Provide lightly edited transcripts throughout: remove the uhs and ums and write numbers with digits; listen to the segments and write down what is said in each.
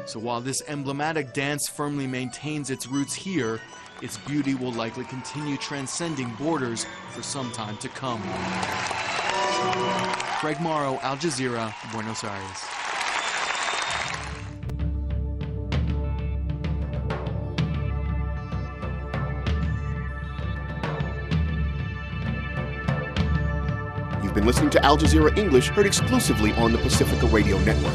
So while this emblematic dance firmly maintains its roots here, its beauty will likely continue transcending borders for some time to come. Craig Morrow, Al Jazeera, Buenos Aires. You've been listening to Al Jazeera English, heard exclusively on the Pacifica Radio Network.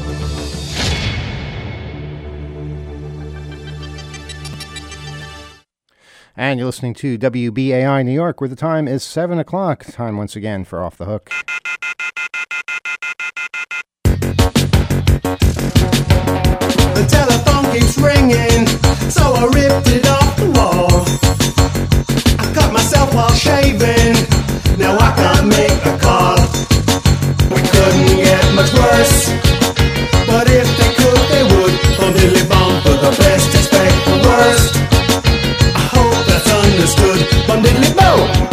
And you're listening to WBAI New York, where the time is 7 o'clock. Time once again for Off the Hook. The telephone keeps ringing, so I ripped it off the wall. I cut myself while shaving, now I can't make a call. We couldn't get much worse, but if they could, they would. Bum diddly bum, for the best expect the worst. I hope that's understood. Bum diddly bum.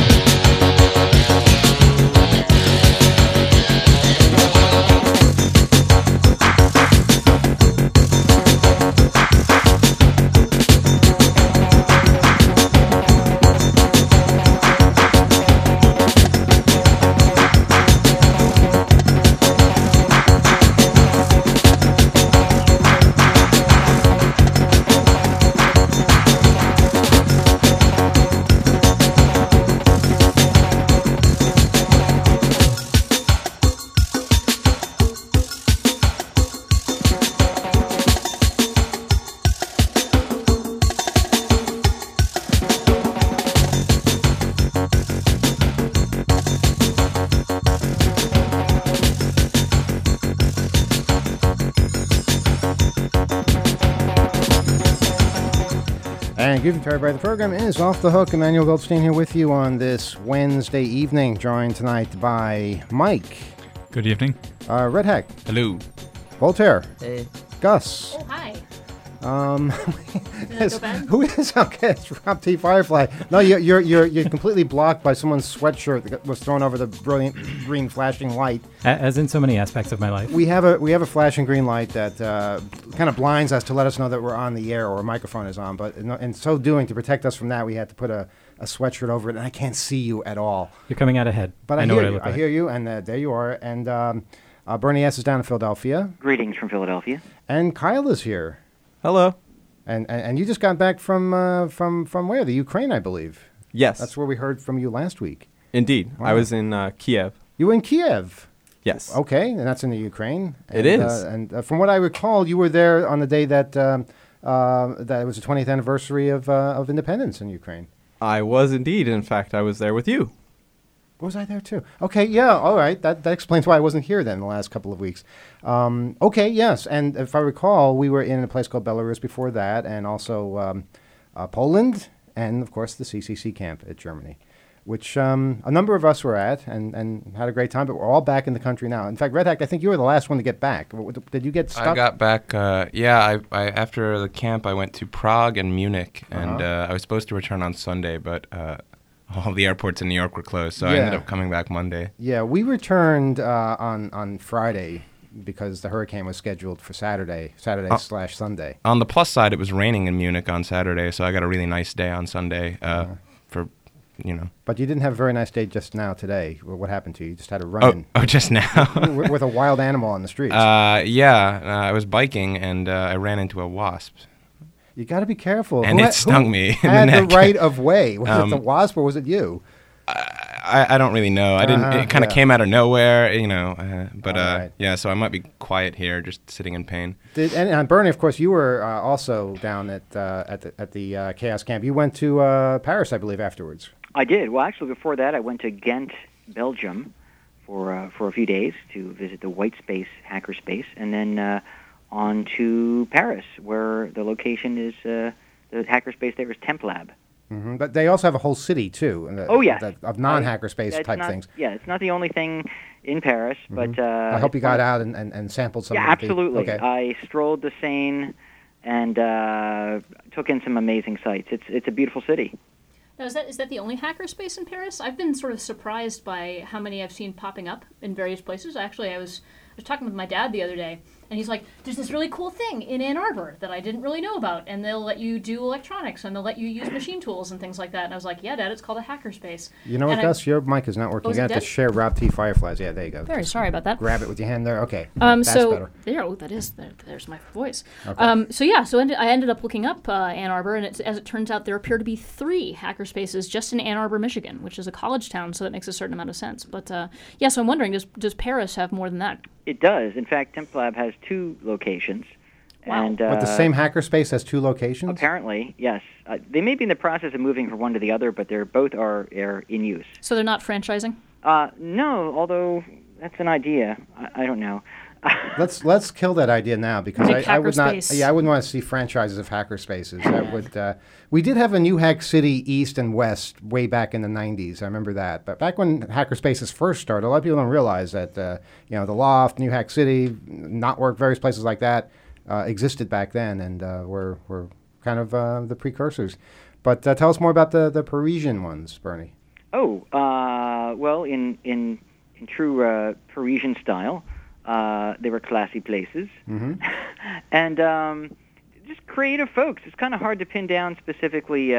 And greetings to everybody. The program is Off the Hook. Emmanuel Goldstein here with you on this Wednesday evening, joined tonight by Mike. Good evening. Red Hack. Hello. Voltaire. Hey. Gus. Oh, hi. Who is okay? It's Rob T. Firefly. No, you're completely blocked by someone's sweatshirt that was thrown over the brilliant green flashing light. As in so many aspects of my life. We have a flashing green light that kind of blinds us to let us know that we're on the air or a microphone is on. But in so doing, to protect us from that, we had to put a sweatshirt over it, and I can't see you at all. You're coming out ahead. But I know what I look like. I hear you, and there you are. And Bernie S. is down in Philadelphia. Greetings from Philadelphia. And Kyle is here. Hello. And you just got back from where? The Ukraine, I believe. Yes. That's where we heard from you last week. Indeed. Wow. I was in Kiev. You were in Kiev? Yes. Okay, and that's in the Ukraine. It is. And from what I recall, you were there on the day that that it was the 20th anniversary of independence in Ukraine. I was indeed. In fact, I was there with you. Was I there too? Okay, yeah, all right. That explains why I wasn't here then the last couple of weeks. Okay, yes. And if I recall, we were in a place called Belarus before that, and also Poland, and of course the CCC camp at Germany, which a number of us were at and had a great time, but we're all back in the country now. In fact, Red Hack, I think you were the last one to get back. Did you get stuck? I got back, I after the camp, I went to Prague and Munich, and I was supposed to return on Sunday, but all the airports in New York were closed, so I ended up coming back Monday. Yeah, we returned on Friday because the hurricane was scheduled for Saturday/Sunday. On the plus side, it was raining in Munich on Saturday, so I got a really nice day on Sunday But you didn't have a very nice day just now today. What happened to you? You just had a run-in. Oh, just now? with a wild animal on the streets. I was biking, and I ran into a wasp. You got to be careful. And it stung me in the neck. Had the right of way? Was it the wasp or was it you? I don't really know. I didn't. It kind of came out of nowhere, So I might be quiet here, just sitting in pain. And Bernie, of course, you were also down at the Chaos Camp. You went to Paris, I believe, afterwards. I did. Well, actually, before that, I went to Ghent, Belgium, for a few days to visit the Whitespace hackerspace, and then on to Paris, where the location is the hackerspace there is Templab. Mm-hmm. But they also have a whole city, too. Of non-hackerspace type things. Yeah, it's not the only thing in Paris, but... I hope you got out and sampled some of Yeah, absolutely. Okay. I strolled the Seine and took in some amazing sights. It's a beautiful city. Now, is that the only hackerspace in Paris? I've been sort of surprised by how many I've seen popping up in various places. Actually, I was talking with my dad the other day, And he's like, there's this really cool thing in Ann Arbor that I didn't really know about, and they'll let you do electronics, and they'll let you use machine tools and things like that. And I was like, yeah, Dad, it's called a hackerspace. You know what, Gus? Your mic is not working. Oh, is You it have to dead? share Rob T. Fireflies. Yeah, there you go. Very sorry about that. Grab it with your hand there. Okay. That's better. There's my voice. Okay. So I ended up looking up Ann Arbor, and as it turns out, there appear to be 3 hackerspaces just in Ann Arbor, Michigan, which is a college town, so that makes a certain amount of sense. But so I'm wondering, does Paris have more than that? It does. In fact, TempLab has 2 locations. Wow. And, But the same hackerspace has 2 locations? Apparently, yes. They may be in the process of moving from one to the other, but they're both are in use. So they're not franchising? No, although that's an idea. I don't know. Let's kill that idea now, because I would not. hackerspace. Yeah, I wouldn't want to see franchises of hackerspaces. That would. We did have a New Hack City East and West way back in the '90s. I remember that. But back when hackerspaces first started, a lot of people don't realize that the Loft, New Hack City, Knotwork, various places like that existed back then, and were kind of the precursors. But tell us more about the Parisian ones, Bernie. Oh, well, in true Parisian style. They were classy places, and just creative folks. It's kind of hard to pin down specifically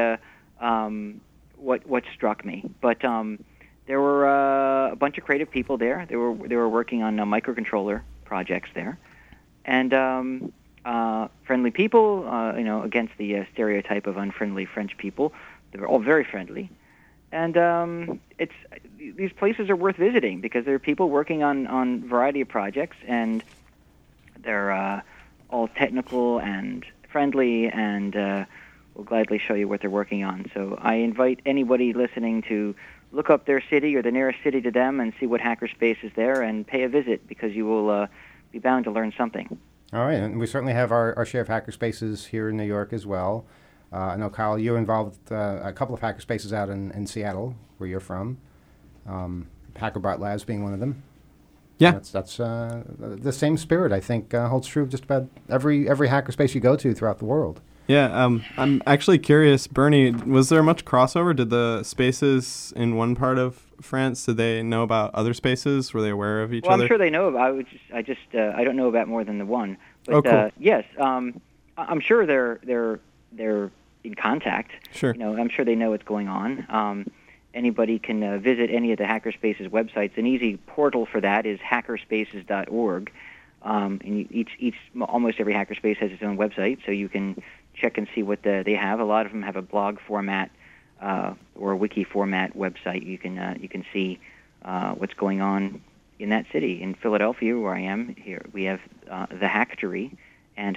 what struck me, but there were a bunch of creative people there. They were working on microcontroller projects there, and friendly people. Against the stereotype of unfriendly French people, they were all very friendly. And these places are worth visiting because there are people working on a variety of projects, and they're all technical and friendly, and will gladly show you what they're working on. So I invite anybody listening to look up their city or the nearest city to them and see what hackerspace is there and pay a visit, because you will be bound to learn something. All right, and we certainly have our share of hackerspaces here in New York as well. I know, Kyle, you're involved a couple of hackerspaces out in Seattle, where you're from. HackerBot Labs being one of them. Yeah. That's the same spirit, I think, holds true of just about every hackerspace you go to throughout the world. Yeah, I'm actually curious, Bernie, was there much crossover? Did the spaces in one part of France, did they know about other spaces? Were they aware of each other? Well, I'm sure they know about it. I don't know about more than the one. But, cool. Yes, I'm sure they're in contact. Sure. I'm sure they know what's going on. Anybody can visit any of the Hackerspaces websites. An easy portal for that is hackerspaces.org. And almost every hackerspace has its own website, so you can check and see what they have. A lot of them have a blog format or a wiki format website. You can see what's going on in that city. In Philadelphia, where I am here, we have the Hacktory and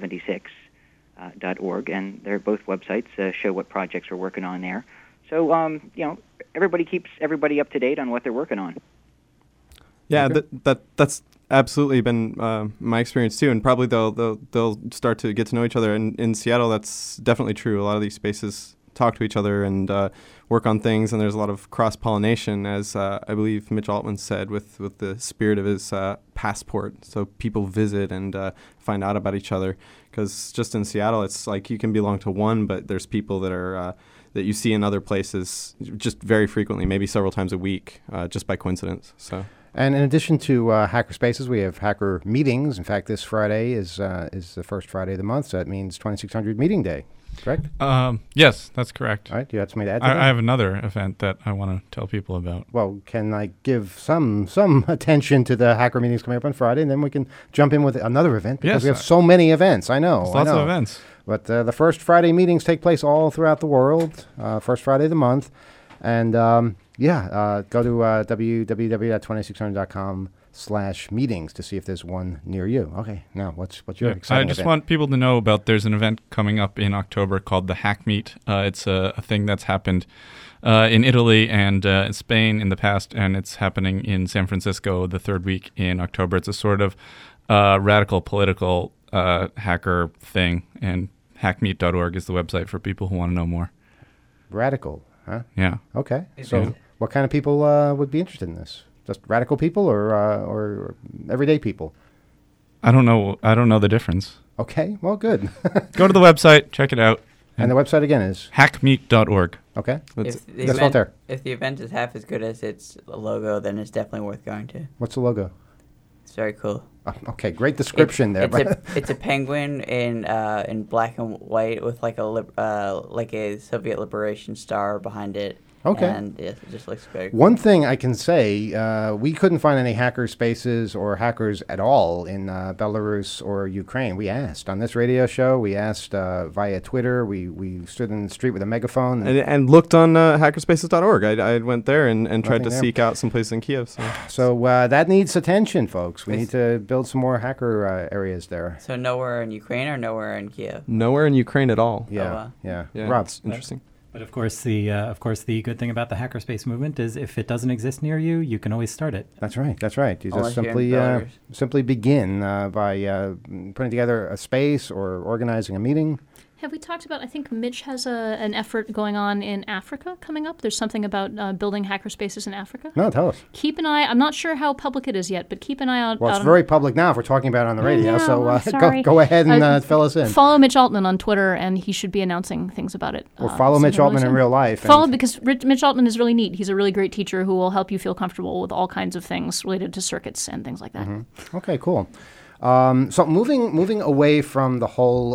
Hive76.org, and they're both websites show what projects we're working on there. So everybody keeps everybody up to date on what they're working on. Yeah, that's absolutely been my experience too, and probably they'll start to get to know each other. And in Seattle, that's definitely true. A lot of these spaces talk to each other and work on things, and there's a lot of cross-pollination, as I believe Mitch Altman said, with the spirit of his passport. So people visit and find out about each other, because just in Seattle, it's like you can belong to one, but there's people that are that you see in other places just very frequently, maybe several times a week, just by coincidence. So. And in addition to hackerspaces, we have hacker meetings. In fact, this Friday is the first Friday of the month, so that means 2600 Meeting Day, correct? Yes, that's correct. All right, do you have something to add to that? I have another event that I want to tell people about. Well, can I give some attention to the hacker meetings coming up on Friday, and then we can jump in with another event, because we have so many events. I know. There's lots of events. But the first Friday meetings take place all throughout the world, first Friday of the month. And go to www.2600.com/meetings to see if there's one near you. Okay, now what's your exciting I just event? want people to know about there's an event coming up in October called the Hack Meet. It's a thing that's happened in Italy and in Spain in the past, and it's happening in San Francisco the third week in October. It's a sort of radical political hacker thing, and hackmeet.org is the website for people who want to know more. Radical, huh? Yeah. Okay. So what kind of people would be interested in this? Just radical people or everyday people? I don't know the difference. Okay, well, good. Go to the website, check it out. And the website again is? hackmeet.org. Okay. If the event is half as good as its logo, then it's definitely worth going to. What's the logo? It's very cool. Okay, great description there. It's a penguin in black and white with like a Soviet liberation star behind it. Okay. And it just looks very cool. One thing I can say, we couldn't find any hacker spaces or hackers at all in Belarus or Ukraine. We asked on this radio show. We asked via Twitter. We stood in the street with a megaphone. And looked on hackerspaces.org. I went there and tried to there. seek out some places in Kiev. So that needs attention, folks. We need to build some more hacker areas there. So nowhere in Ukraine or nowhere in Kiev? Nowhere in Ukraine at all. Yeah. Yeah, Rob. it's interesting. But of course, the good thing about the hackerspace movement is if it doesn't exist near you, you can always start it. That's right. You Unless just you're in simply begin by putting together a space or organizing a meeting. Have we talked about, I think Mitch has an effort going on in Africa coming up. There's something about building hackerspaces in Africa. No, tell us. Keep an eye, I'm not sure how public it is yet, but keep an eye out. Well, it's very public now if we're talking about it on the radio, I'm so sorry. go ahead and fill us in. Follow Mitch Altman on Twitter, and he should be announcing things about it. Or follow Mitch Altman in real life. Follow, because Mitch Altman is really neat. He's a really great teacher who will help you feel comfortable with all kinds of things related to circuits and things like that. Mm-hmm. Okay, cool. So moving away from the whole,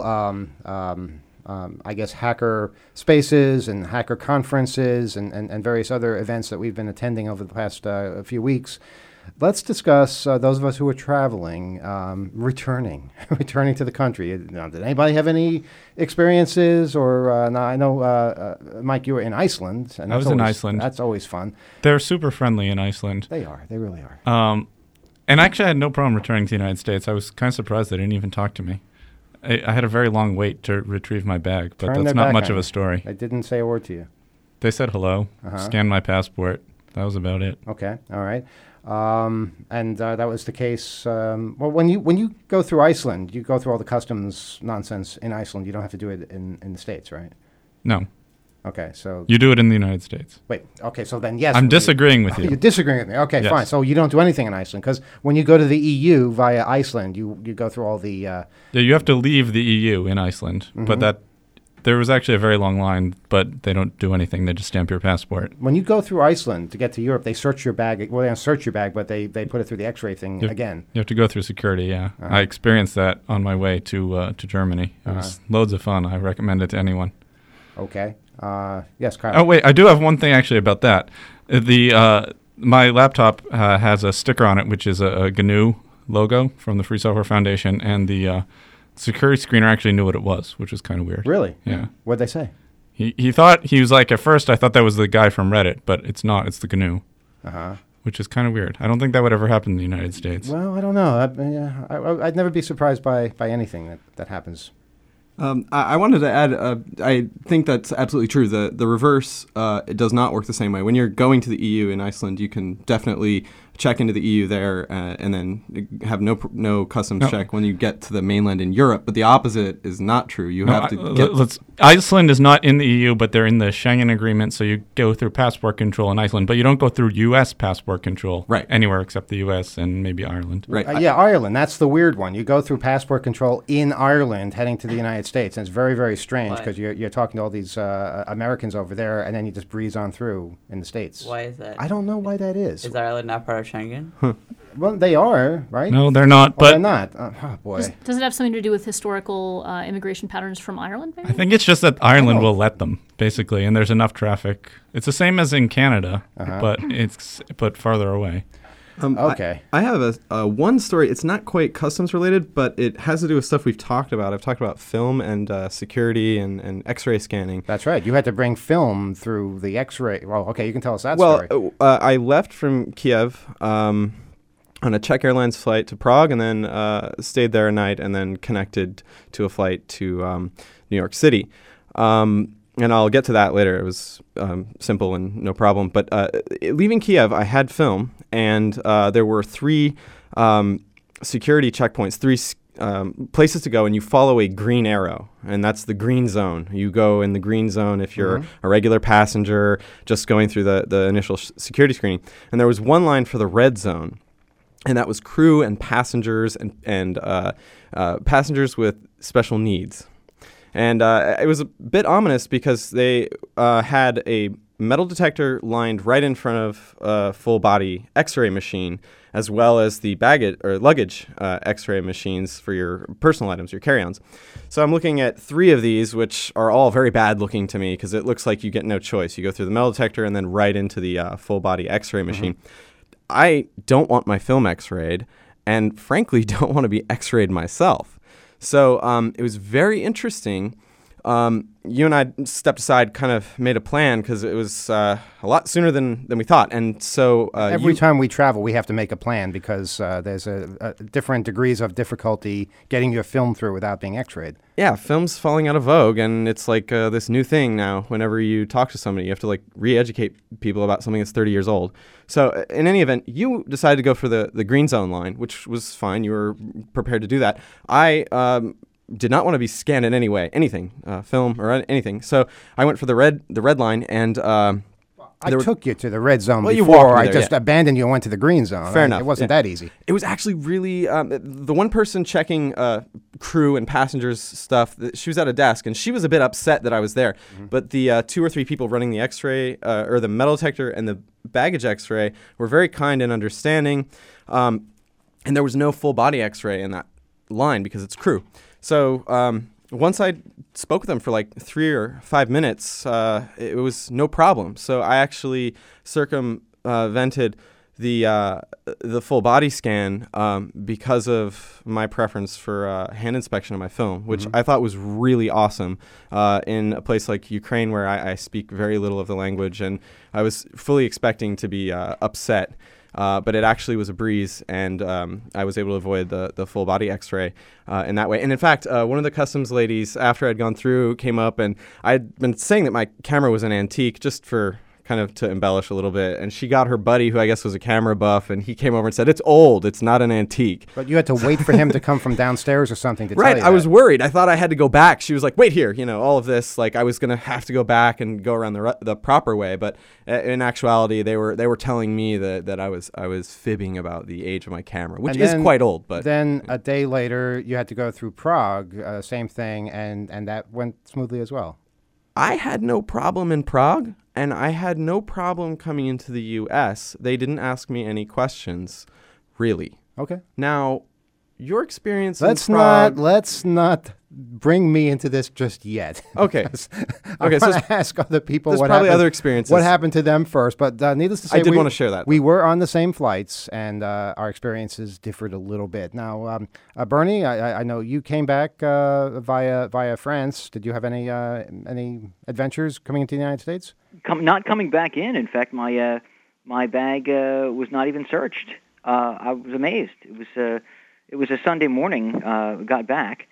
I guess, hacker spaces and hacker conferences and various other events that we've been attending over the past few weeks, let's discuss those of us who are traveling, returning to the country. Now, did anybody have any experiences? Or now I know, Mike, you were in Iceland. And I was in Iceland. That's always fun. They're super friendly in Iceland. They are. They really are. And actually, I had no problem returning to the United States. I was kind of surprised they didn't even talk to me. I had a very long wait to retrieve my bag, but that's not much of a story. They didn't say a word to you. They said hello, scanned my passport. That was about it. Okay, all right. And that was the case. Well, when you go through Iceland, you go through all the customs nonsense in Iceland. You don't have to do it in the States, right? No. Okay, so you do it in the United States. Wait. Okay, so then yes. I'm disagreeing with you. You're disagreeing with me. Okay, yes. Fine. So you don't do anything in Iceland because when you go to the EU via Iceland, you go through all the. Yeah, you have to leave the EU in Iceland, but there was actually a very long line, but they don't do anything. They just stamp your passport. When you go through Iceland to get to Europe, they search your bag. Well, they don't search your bag, but they put it through the X-ray thing again. You have to go through security, yeah. I experienced that on my way to Germany. It was loads of fun. I recommend it to anyone. Okay. Yes, Kyle. Oh, wait. I do have one thing actually about that. My laptop has a sticker on it, which is a GNU logo from the Free Software Foundation, and the security screener actually knew what it was, which was kind of weird. Really? Yeah. What'd they say? He thought, he was like, at first I thought that was the guy from Reddit, but it's not. It's the GNU. Which is kind of weird. I don't think that would ever happen in the United States. Well, I don't know. I'd never be surprised by anything that happens. I wanted to add, I think that's absolutely true. The reverse, it does not work the same way. When you're going to the EU in Iceland, you can definitely check into the EU there and then have no customs check when you get to the mainland in Europe. But the opposite is not true. You have to get... Iceland is not in the EU, but they're in the Schengen agreement, so you go through passport control in Iceland, but you don't go through U.S. passport control anywhere except the U.S. and maybe Ireland. Right. Ireland. That's the weird one. You go through passport control in Ireland heading to the United States, and it's very, very strange because you're talking to all these Americans over there, and then you just breeze on through in the States. Why is that? I don't know why that is. Is Ireland not part of Schengen? Well, they are, right? No, they're not. But they're not. Oh, boy. Does it have something to do with historical immigration patterns from Ireland, maybe? I think it's just that Ireland will let them, basically, and there's enough traffic. It's the same as in Canada, but it's farther away. Okay. I have a one story. It's not quite customs related, but it has to do with stuff we've talked about. I've talked about film and security and X-ray scanning. That's right. You had to bring film through the X-ray. Well, okay, you can tell us that story. Well, I left from Kiev on a Czech Airlines flight to Prague, and then stayed there a night, and then connected to a flight to New York City. And I'll get to that later. It was simple and no problem. But leaving Kiev, I had film, and there were 3 security checkpoints, 3 places to go, and you follow a green arrow, and that's the green zone. You go in the green zone if you're a regular passenger just going through the initial security screening. And there was one line for the red zone, and that was crew and passengers and passengers with special needs. And it was a bit ominous because they had a metal detector lined right in front of a full-body X-ray machine, as well as the baggage or luggage X-ray machines for your personal items, your carry-ons. So I'm looking at 3 of these, which are all very bad looking to me because it looks like you get no choice. You go through the metal detector and then right into the full-body X-ray machine. I don't want my film X-rayed, and frankly don't want to be X-rayed myself. So it was very interesting. You and I stepped aside, kind of made a plan because it was a lot sooner than we thought. And so every time we travel, we have to make a plan because there's a different degrees of difficulty getting your film through without being X-rayed. Yeah, film's falling out of vogue, and it's like this new thing now. Whenever you talk to somebody, you have to like re-educate people about something that's 30 years old. So in any event, you decided to go for the green zone line, which was fine. You were prepared to do that. I did not want to be scanned in any way, anything, film or anything. So I went for the red line, and I took you to the red zone Well, you before. walked me I there, just yeah. abandoned you and went to the green zone. Fair enough. It wasn't that easy. It was actually really the one person checking crew and passengers stuff. She was at a desk, and she was a bit upset that I was there. But the 2 or 3 people running the X-ray or the metal detector and the baggage X-ray were very kind and understanding. And there was no full body X-ray in that line because it's crew. So once I spoke with them for like 3 or 5 minutes, it was no problem. So I actually circumvented the full body scan because of my preference for hand inspection of my film, which I thought was really awesome in a place like Ukraine where I speak very little of the language, and I was fully expecting to be upset. But it actually was a breeze, and I was able to avoid the full body X-ray in that way. And in fact, one of the customs ladies, after I'd gone through, came up, and I'd been saying that my camera was an antique just for kind of to embellish a little bit. And she got her buddy, who I guess was a camera buff, and he came over and said, "It's old. It's not an antique." But you had to wait for him to come from downstairs or something to tell you Right, I that. was worried. I thought I had to go back. She was like, "Wait here," all of this. Like I was gonna have to go back and go around the proper way. But in actuality, they were telling me that I was fibbing about the age of my camera, which is quite old. But then a day later, you had to go through Prague, same thing, and that went smoothly as well. I had no problem in Prague, and I had no problem coming into the U.S. They didn't ask me any questions, really. Okay. Now, your experience Let's in Prague... not bring me into this just yet. Okay. I want to ask other people there's what probably happened, other experiences. What happened to them first. But needless to say, I did want to share that. We were on the same flights, and our experiences differed a little bit. Now, Bernie, I know you came back via France. Did you have any adventures coming into the United States? Not coming back in. In fact, my bag was not even searched. I was amazed. It was a Sunday morning. Got back.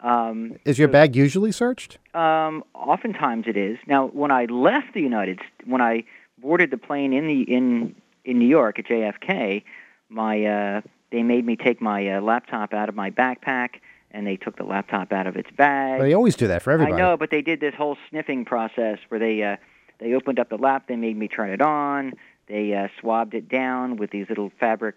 Is your bag usually searched? Oftentimes it is. Now, when I left the when I boarded the plane in New York at JFK, they made me take my laptop out of my backpack, and they took the laptop out of its bag. Well, they always do that for everybody. I know, but they did this whole sniffing process where they opened up the lap, they made me turn it on, they swabbed it down with these little fabric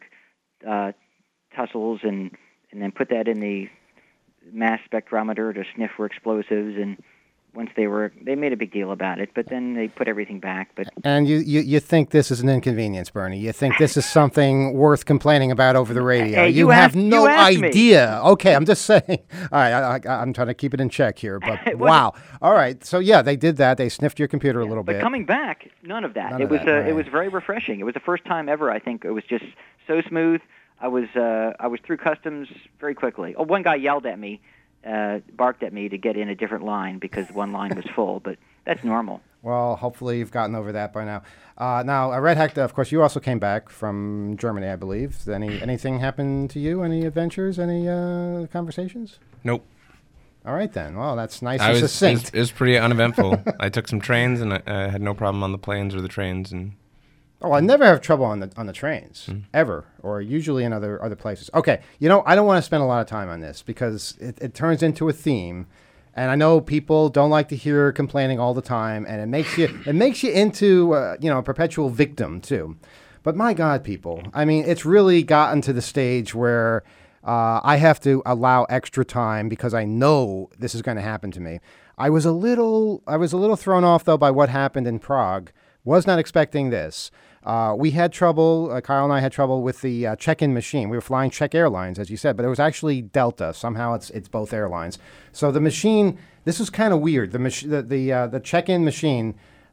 tussles, and then put that in the mass spectrometer to sniff for explosives. And once they made a big deal about it, but then they put everything back. But and you think this is an inconvenience, Bernie? You think this is something worth complaining about over the radio? Hey, you have no idea. Me. Okay, I'm just saying. All right, I'm trying to keep it in check here, but wow. All right, so yeah, they did that. They sniffed your computer a little bit. But coming back, none of that. It was very refreshing. It was the first time ever. I think it was just so smooth. I was through customs very quickly. Oh, one guy yelled at me, barked at me to get in a different line because one line was full, but that's normal. Well, hopefully you've gotten over that by now. Now, Red Hack, of course, you also came back from Germany, I believe. Anything happen to you? Any adventures? Any conversations? Nope. All right, then. Well, that's nice and succinct. It was pretty uneventful. I took some trains, and I had no problem on the planes or the trains, and... Oh, I never have trouble on the trains, ever, or usually in other places. Okay, I don't want to spend a lot of time on this because it turns into a theme, and I know people don't like to hear complaining all the time, and it makes you into a perpetual victim too. But my God, people, I mean, it's really gotten to the stage where I have to allow extra time because I know this is going to happen to me. I was a little thrown off though by what happened in Prague, Was not expecting this. We had trouble, Kyle and I had trouble with the check-in machine. We were flying Czech Airlines, as you said, but it was actually Delta. Somehow it's both airlines. So the machine, this is kind of weird. The check-in machine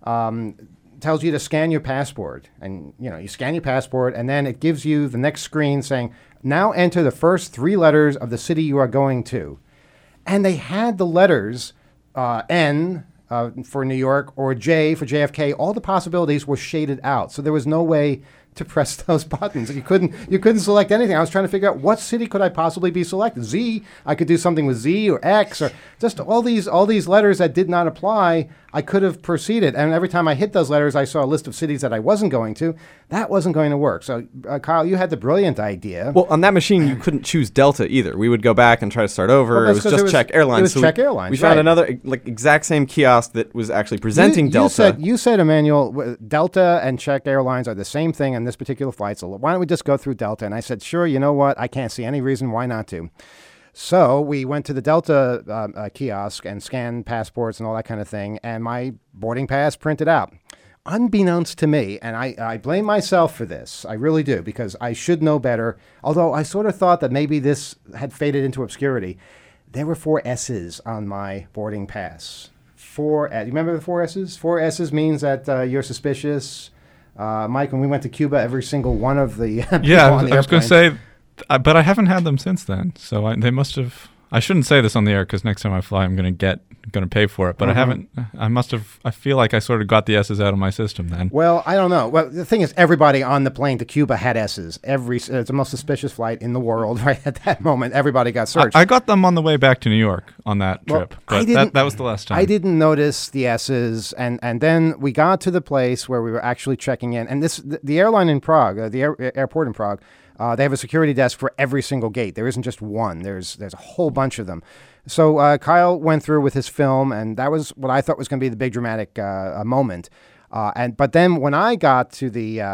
tells you to scan your passport. And, you scan your passport, and then it gives you the next screen saying, now enter the first 3 letters of the city you are going to. And they had the letters N for New York or J for JFK. All the possibilities were shaded out. So there was no way to press those buttons. You couldn't select anything. I was trying to figure out what city could I possibly be selected. Z, I could do something with Z or X or just all these letters that did not apply. I could have proceeded. And every time I hit those letters, I saw a list of cities that I wasn't going to. That wasn't going to work. So, Kyle, you had the brilliant idea. Well, on that machine, you couldn't choose Delta either. We would go back and try to start over. Well, it was just Czech Airlines. It was Czech Airlines. We found another exact same kiosk that was actually presenting Delta. You said, Emmanuel, Delta and Czech Airlines are the same thing on this particular flight. So why don't we just go through Delta? And I said, sure, you know what? I can't see any reason why not to. So we went to the Delta kiosk and scanned passports and all that kind of thing, and my boarding pass printed out. Unbeknownst to me, and I blame myself for this, I really do, because I should know better, although I sort of thought that maybe this had faded into obscurity. There were 4 S's on my boarding pass. 4 S. You remember the 4 S's? 4 S's means that you're suspicious. Mike, when we went to Cuba, every single one of the yeah, I was going to say, but I haven't had them since then. So they must have. I shouldn't say this on the air because next time I fly, I'm going to pay for it. But I haven't. I must have. I feel like I sort of got the S's out of my system then. Well, I don't know. Well, the thing is, everybody on the plane to Cuba had S's. It's the most suspicious flight in the world. Right at that moment, everybody got searched. I got them on the way back to New York on that trip. But that was the last time. I didn't notice the S's, and then we got to the place where we were actually checking in. And the airline in Prague, the airport in Prague. They have a security desk for every single gate. There isn't just one. There's a whole bunch of them. So Kyle went through with his film, and that was what I thought was going to be the big dramatic moment. But then when I got to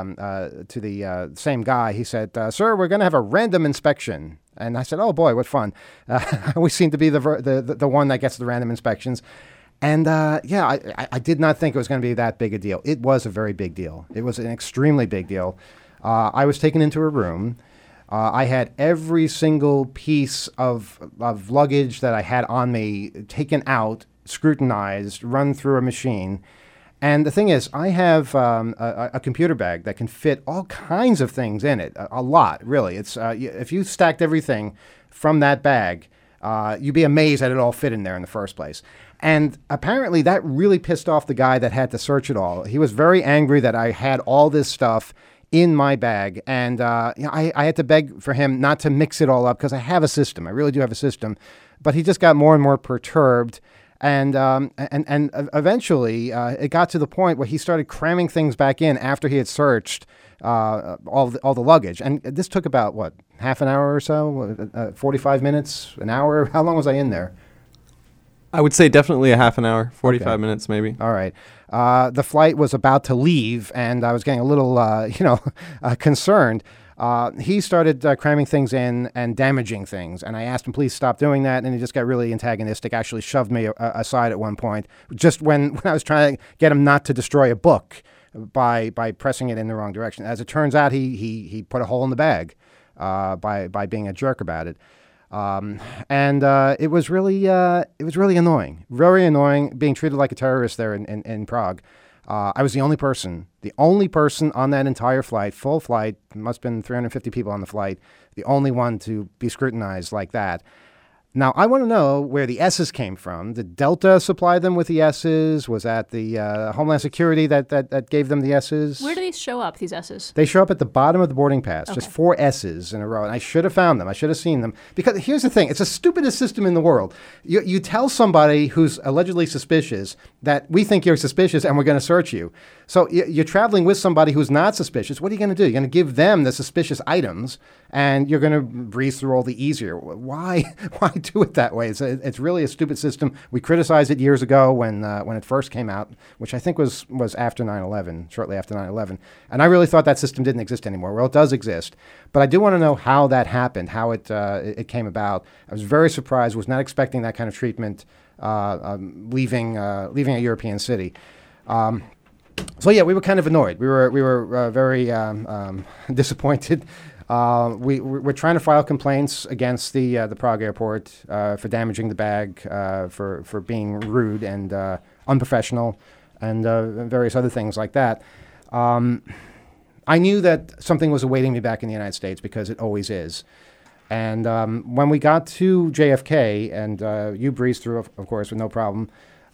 the same guy, he said, "Sir, we're going to have a random inspection." And I said, "Oh boy, what fun!" I always seem to be the one that gets the random inspections. And I did not think it was going to be that big a deal. It was a very big deal. It was an extremely big deal. I was taken into a room. I had every single piece of luggage that I had on me taken out, scrutinized, run through a machine. And the thing is, I have a computer bag that can fit all kinds of things in it, a lot, really. It's if you stacked everything from that bag, you'd be amazed that it all fit in there in the first place. And apparently that really pissed off the guy that had to search it all. He was very angry that I had all this stuff in my bag, and I had to beg for him not to mix it all up because I have a system. I really do have a system, but he just got more and more perturbed, and eventually it got to the point where he started cramming things back in after he had searched all the luggage, and this took about half an hour or so, 45 minutes, an hour. How long was I in there? I would say definitely a half an hour, 45 minutes maybe. All right. The flight was about to leave, and I was getting a little, concerned. He started cramming things in and damaging things, and I asked him, please stop doing that, and he just got really antagonistic, actually shoved me aside at one point, just when I was trying to get him not to destroy a book by pressing it in the wrong direction. As it turns out, he put a hole in the bag by being a jerk about it. It was really annoying, very annoying, being treated like a terrorist there in Prague. I was the only person on that entire flight, full flight, must have been 350 people on the flight, the only one to be scrutinized like that. Now, I want to know where the S's came from. Did Delta supply them with the S's? Was that the Homeland Security that gave them the S's? Where do these show up, these S's? They show up at the bottom of the boarding pass, okay. Just 4 S's in a row. And I should have found them. I should have seen them. Because here's the thing. It's the stupidest system in the world. You tell somebody who's allegedly suspicious that we think you're suspicious and we're going to search you. So you're traveling with somebody who's not suspicious. What are you going to do? You're going to give them the suspicious items, and you're going to breeze through all the easier. Why do it that way? It's really a stupid system. We criticized it years ago when it first came out, which I think was after 9/11, shortly after 9/11. And I really thought that system didn't exist anymore. Well, it does exist. But I do want to know how that happened, how it came about. I was very surprised, was not expecting that kind of treatment leaving a European city. So yeah, we were kind of annoyed. We were very disappointed. We're trying to file complaints against the Prague airport for damaging the bag, for being rude and unprofessional, and various other things like that. I knew that something was awaiting me back in the United States because it always is. And when we got to JFK, and you breezed through, of course, with no problem,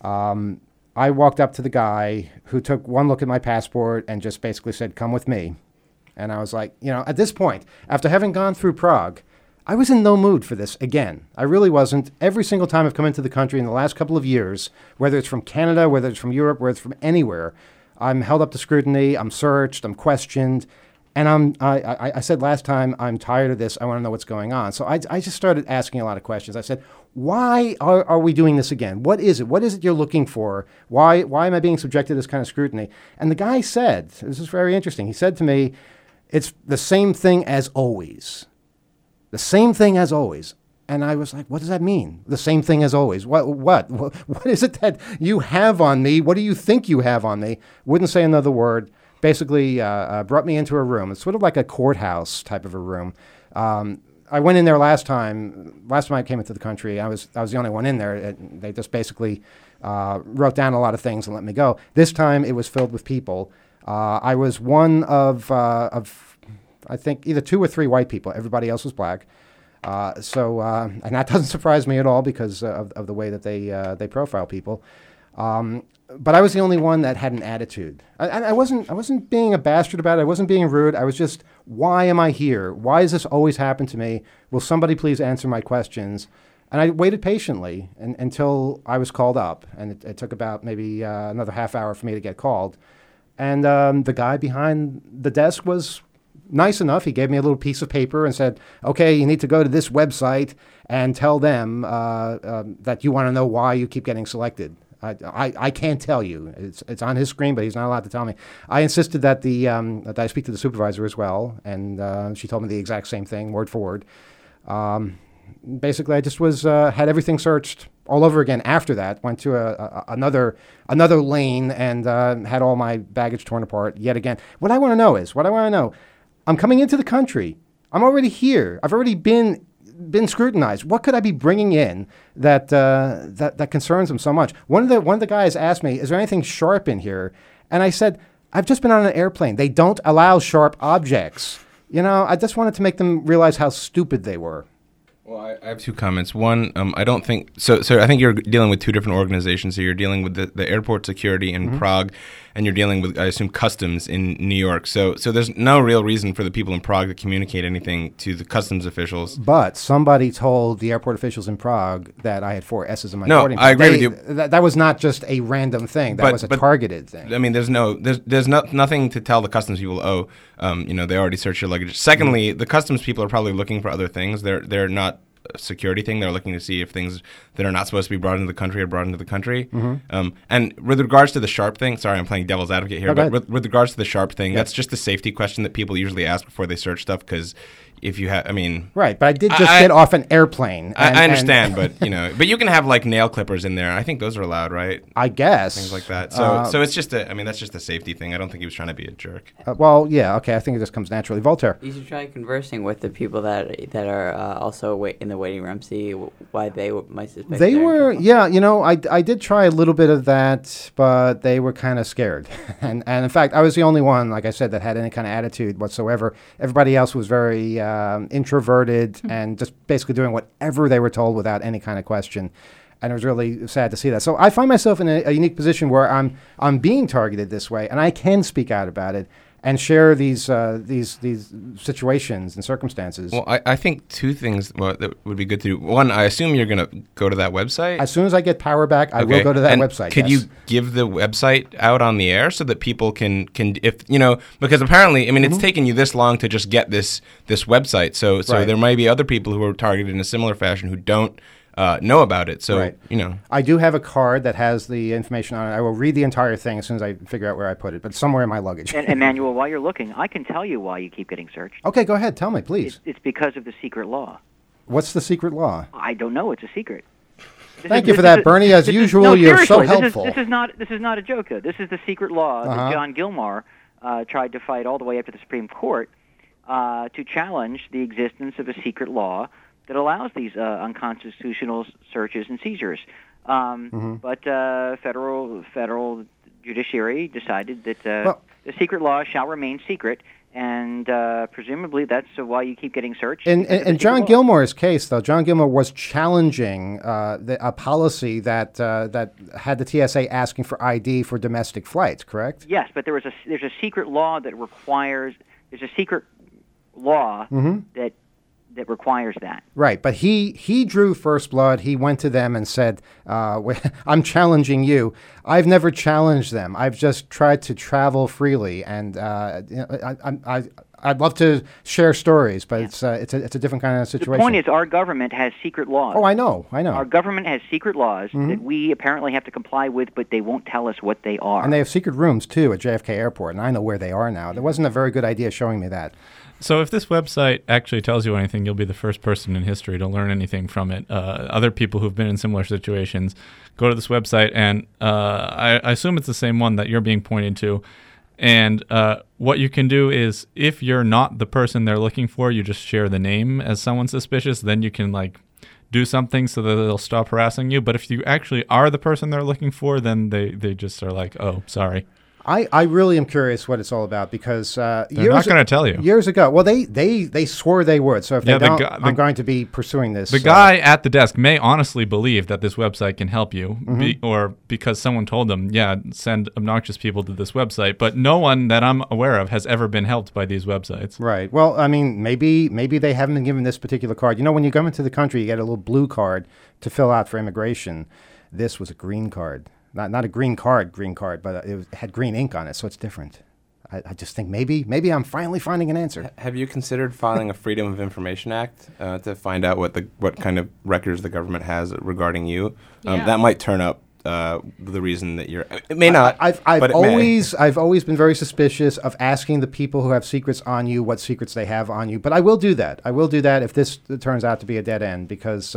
I walked up to the guy who took one look at my passport and just basically said, "Come with me." And I was like, at this point, after having gone through Prague, I was in no mood for this again. I really wasn't. Every single time I've come into the country in the last couple of years, whether it's from Canada, whether it's from Europe, whether it's from anywhere, I'm held up to scrutiny, I'm searched, I'm questioned. And I said last time, I'm tired of this. I want to know what's going on. So I just started asking a lot of questions. I said, why are we doing this again? What is it? What is it you're looking for? Why am I being subjected to this kind of scrutiny? And the guy said, this is very interesting. He said to me, it's the same thing as always. The same thing as always. And I was like, what does that mean? The same thing as always. What is it that you have on me? What do you think you have on me? Wouldn't say another word. Basically brought me into a room. It's sort of like a courthouse type of a room. I went in there last time. Last time I came into the country, I was the only one in there. They just basically wrote down a lot of things and let me go. This time it was filled with people. I was one of I think either 2 or 3 white people. Everybody else was black. And that doesn't surprise me at all because of the way that they profile people. But I was the only one that had an attitude. I wasn't being a bastard about it. I wasn't being rude. I was just, why am I here? Why does this always happen to me? Will somebody please answer my questions? And I waited patiently until I was called up. And it took about maybe another half hour for me to get called. And the guy behind the desk was nice enough. He gave me a little piece of paper and said, okay, you need to go to this website and tell them that you want to know why you keep getting selected. I can't tell you. It's on his screen, but he's not allowed to tell me. I insisted that that I speak to the supervisor as well, and she told me the exact same thing, word for word. Basically, I just had everything searched all over again. After that, went to another lane and had all my baggage torn apart yet again. What I want to know, I'm coming into the country. I'm already here. I've already been scrutinized. What could I be bringing in that concerns them so much? One of the guys asked me, "Is there anything sharp in here?" And I said, "I've just been on an airplane. They don't allow sharp objects." I just wanted to make them realize how stupid they were. Well, I have 2 comments. One, I don't think so. I think you're dealing with 2 different organizations. So you're dealing with the airport security in Prague, and you're dealing with, I assume, customs in New York. So there's no real reason for the people in Prague to communicate anything to the customs officials. But somebody told the airport officials in Prague that I had 4 S's in my boarding pass. I agree with you. That was not just a random thing. That was a targeted thing. I mean, there's nothing to tell the customs people. They already searched your luggage. Secondly, the customs people are probably looking for other things. They're not a security thing. They're looking to see if things that are not supposed to be brought into the country are brought into the country. And with regards to the sharp thing, sorry, I'm playing devil's advocate here, but with regards to the sharp thing, that's just a safety question that people usually ask before they search stuff, because if you have, right, but I did just get off an airplane. I understand, but but you can have like nail clippers in there. I think those are allowed, right? I guess things like that. So it's just that's just a safety thing. I don't think he was trying to be a jerk. Well, yeah, okay. I think it just comes naturally. Voltaire, you should try conversing with the people that are also in the waiting room. See why they might suspect. They were, I did try a little bit of that, but they were kind of scared, and in fact, I was the only one, like I said, that had any kind of attitude whatsoever. Everybody else was very introverted and just basically doing whatever they were told without any kind of question. And it was really sad to see that. So I find myself in a unique position where I'm being targeted this way, and I can speak out about it and share these situations and circumstances. Well, I think 2 things that would be good to do. One, I assume you're going to go to that website. As soon as I get power back, I will go to that website. Could you give the website out on the air so that people can if because apparently, it's taken you this long to just get this website. So right. There might be other people who are targeted in a similar fashion who don't know about it. So, right. I do have a card that has the information on it. I will read the entire thing as soon as I figure out where I put it, but it's somewhere in my luggage. And Emmanuel, while you're looking, I can tell you why you keep getting searched. Okay, go ahead. Tell me, please. It's because of the secret law. What's the secret law? I don't know. It's a secret. Thank you for that, Bernie. As usual, no, you're so seriously, helpful. This is not a joke, though. This is the secret law that John Gilmore tried to fight all the way up to the Supreme Court to challenge the existence of a secret law that allows these unconstitutional searches and seizures. But federal judiciary decided that the secret law shall remain secret, and presumably that's why you keep getting searched. In John Gilmore's case, though, John Gilmore was challenging a policy that had the TSA asking for ID for domestic flights, correct? Yes, but there's a secret law that requires. There's a secret law that requires that. Right, but he drew first blood. He went to them and said, I'm challenging you. I've never challenged them. I've just tried to travel freely, and I'd love to share stories, but it's a different kind of situation. The point is, our government has secret laws. Oh, I know. Our government has secret laws that we apparently have to comply with, but they won't tell us what they are. And they have secret rooms, too, at JFK Airport, and I know where they are now. There wasn't a very good idea showing me that. So if this website actually tells you anything, you'll be the first person in history to learn anything from it. Other people who've been in similar situations go to this website, and I assume it's the same one that you're being pointed to. And what you can do is, if you're not the person they're looking for, you just share the name as someone suspicious. Then you can do something so that they'll stop harassing you. But if you actually are the person they're looking for, then they just are like, oh, sorry. I really am curious what it's all about, because they're not going to tell you. Years ago, well, they swore they would. So if they don't, I'm going to be pursuing this. The guy at the desk may honestly believe that this website can help you, or because someone told them, send obnoxious people to this website. But no one that I'm aware of has ever been helped by these websites. Right. Well, I mean, maybe they haven't been given this particular card. You know, when you come into the country, you get a little blue card to fill out for immigration. This was a green card. Not a green card, but it had green ink on it, so it's different. I just think maybe I'm finally finding an answer. Have you considered filing a Freedom of Information Act to find out what kind of records the government has regarding you? That might turn up the reason that you're. It may not. I've always been very suspicious of asking the people who have secrets on you what secrets they have on you. But I will do that. If this turns out to be a dead end, because.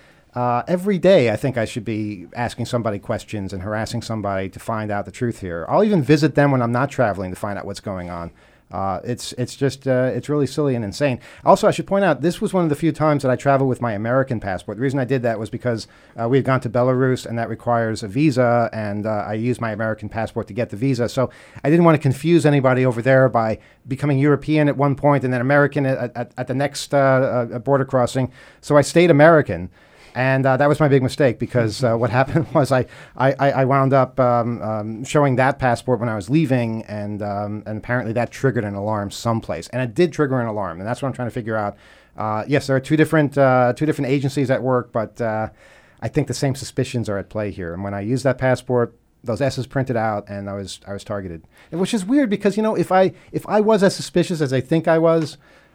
Every day, I think I should be asking somebody questions and harassing somebody to find out the truth here. I'll even visit them when I'm not traveling to find out what's going on. It's really silly and insane. Also, I should point out, this was one of the few times that I traveled with my American passport. The reason I did that was because we had gone to Belarus, and that requires a visa, and I used my American passport to get the visa. So I didn't want to confuse anybody over there by becoming European at one point and then American at the next border crossing. So I stayed American. And that was my big mistake, because what happened was I wound up showing that passport when I was leaving, and apparently that triggered an alarm someplace. And it did trigger an alarm, and that's what I'm trying to figure out. Yes, there are two different agencies at work, but I think the same suspicions are at play here. And when I used that passport, those S's printed out, and I was targeted, which is weird, because if I was as suspicious as I think I was.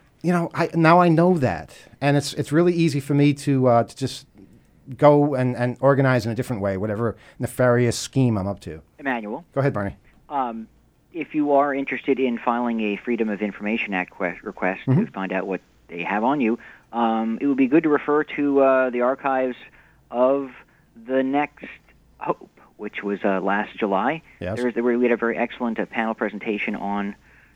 Now I know that, and it's really easy for me to just go and organize in a different way, whatever nefarious scheme I'm up to. Emmanuel. Go ahead, Bernie. If you are interested in filing a Freedom of Information Act request to find out what they have on you, it would be good to refer to the archives of The Next Hope, which was last July. Yes. We had a very excellent panel presentation on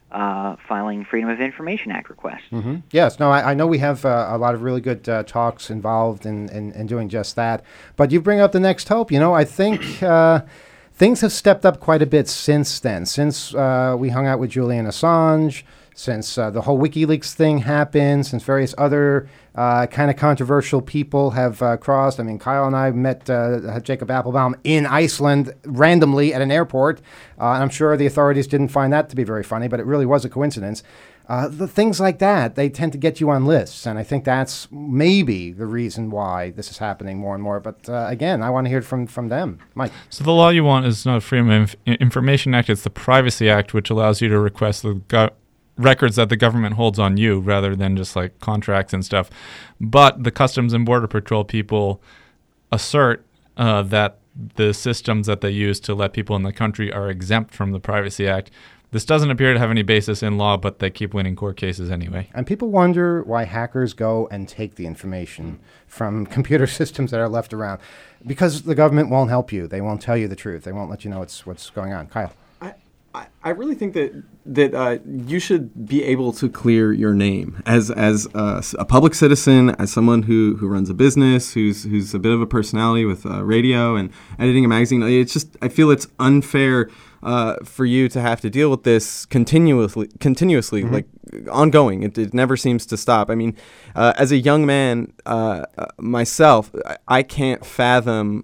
filing Freedom of Information Act requests. Yes, no, I know we have a lot of really good talks involved in doing just that. But you bring up The Next Hope. I think things have stepped up quite a bit since then. Since we hung out with Julian Assange, since the whole WikiLeaks thing happened, since various other kind of controversial people have crossed. I mean, Kyle and I met Jacob Appelbaum in Iceland randomly at an airport. And I'm sure the authorities didn't find that to be very funny, but it really was a coincidence. The things like that, they tend to get you on lists. And I think that's maybe the reason why this is happening more and more. But again, I want to hear it from them. Mike. So the law you want is not Freedom of Information Act. It's the Privacy Act, which allows you to request the records that the government holds on you rather than just like contracts and stuff. But the Customs and Border Patrol people assert that the systems that they use to let people in the country are exempt from the Privacy Act. This doesn't appear to have any basis in law, but they keep winning court cases anyway. And people wonder why hackers go and take the information from computer systems that are left around. Because the government won't help you. They won't tell you the truth. They won't let you know what's going on. Kyle. I really think that you should be able to clear your name as a public citizen, as someone who runs a business, who's a bit of a personality with radio and editing a magazine. It's just, I feel it's unfair for you to have to deal with this continuously, mm-hmm. like ongoing. It never seems to stop. I mean, as a young man myself, I can't fathom.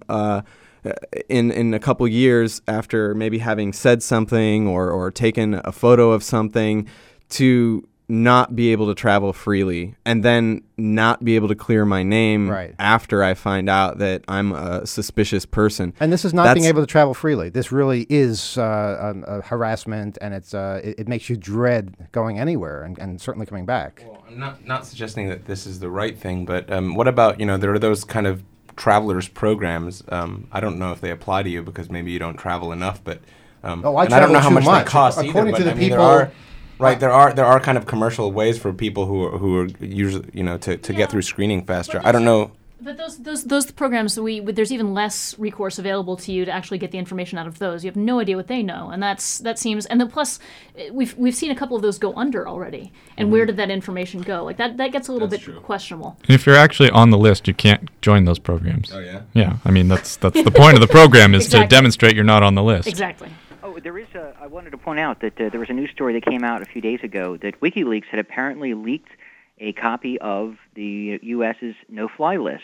In a couple years after maybe having said something or taken a photo of something, to not be able to travel freely and then not be able to clear my name after I find out that I'm a suspicious person. And this is not being able to travel freely. This really is a harassment, and it makes you dread going anywhere and certainly coming back. Well, I'm not suggesting that this is the right thing, but what about, there are those kind of travelers programs. I don't know if they apply to you because maybe you don't travel enough, but I don't know how much they cost according either. To the people, there are kind of commercial ways for people who are usually to get through screening faster. I don't know. But those programs, there's even less recourse available to you to actually get the information out of those. You have no idea what they know, and that seems. And then plus, we've seen a couple of those go under already. And where did that information go? Like that gets a little bit questionable. And if you're actually on the list, you can't join those programs. Oh yeah. Yeah, I mean that's the point of the program is to demonstrate you're not on the list. Exactly. Oh, there is. I wanted to point out that there was a news story that came out a few days ago that WikiLeaks had apparently leaked a copy of the U.S.'s no-fly list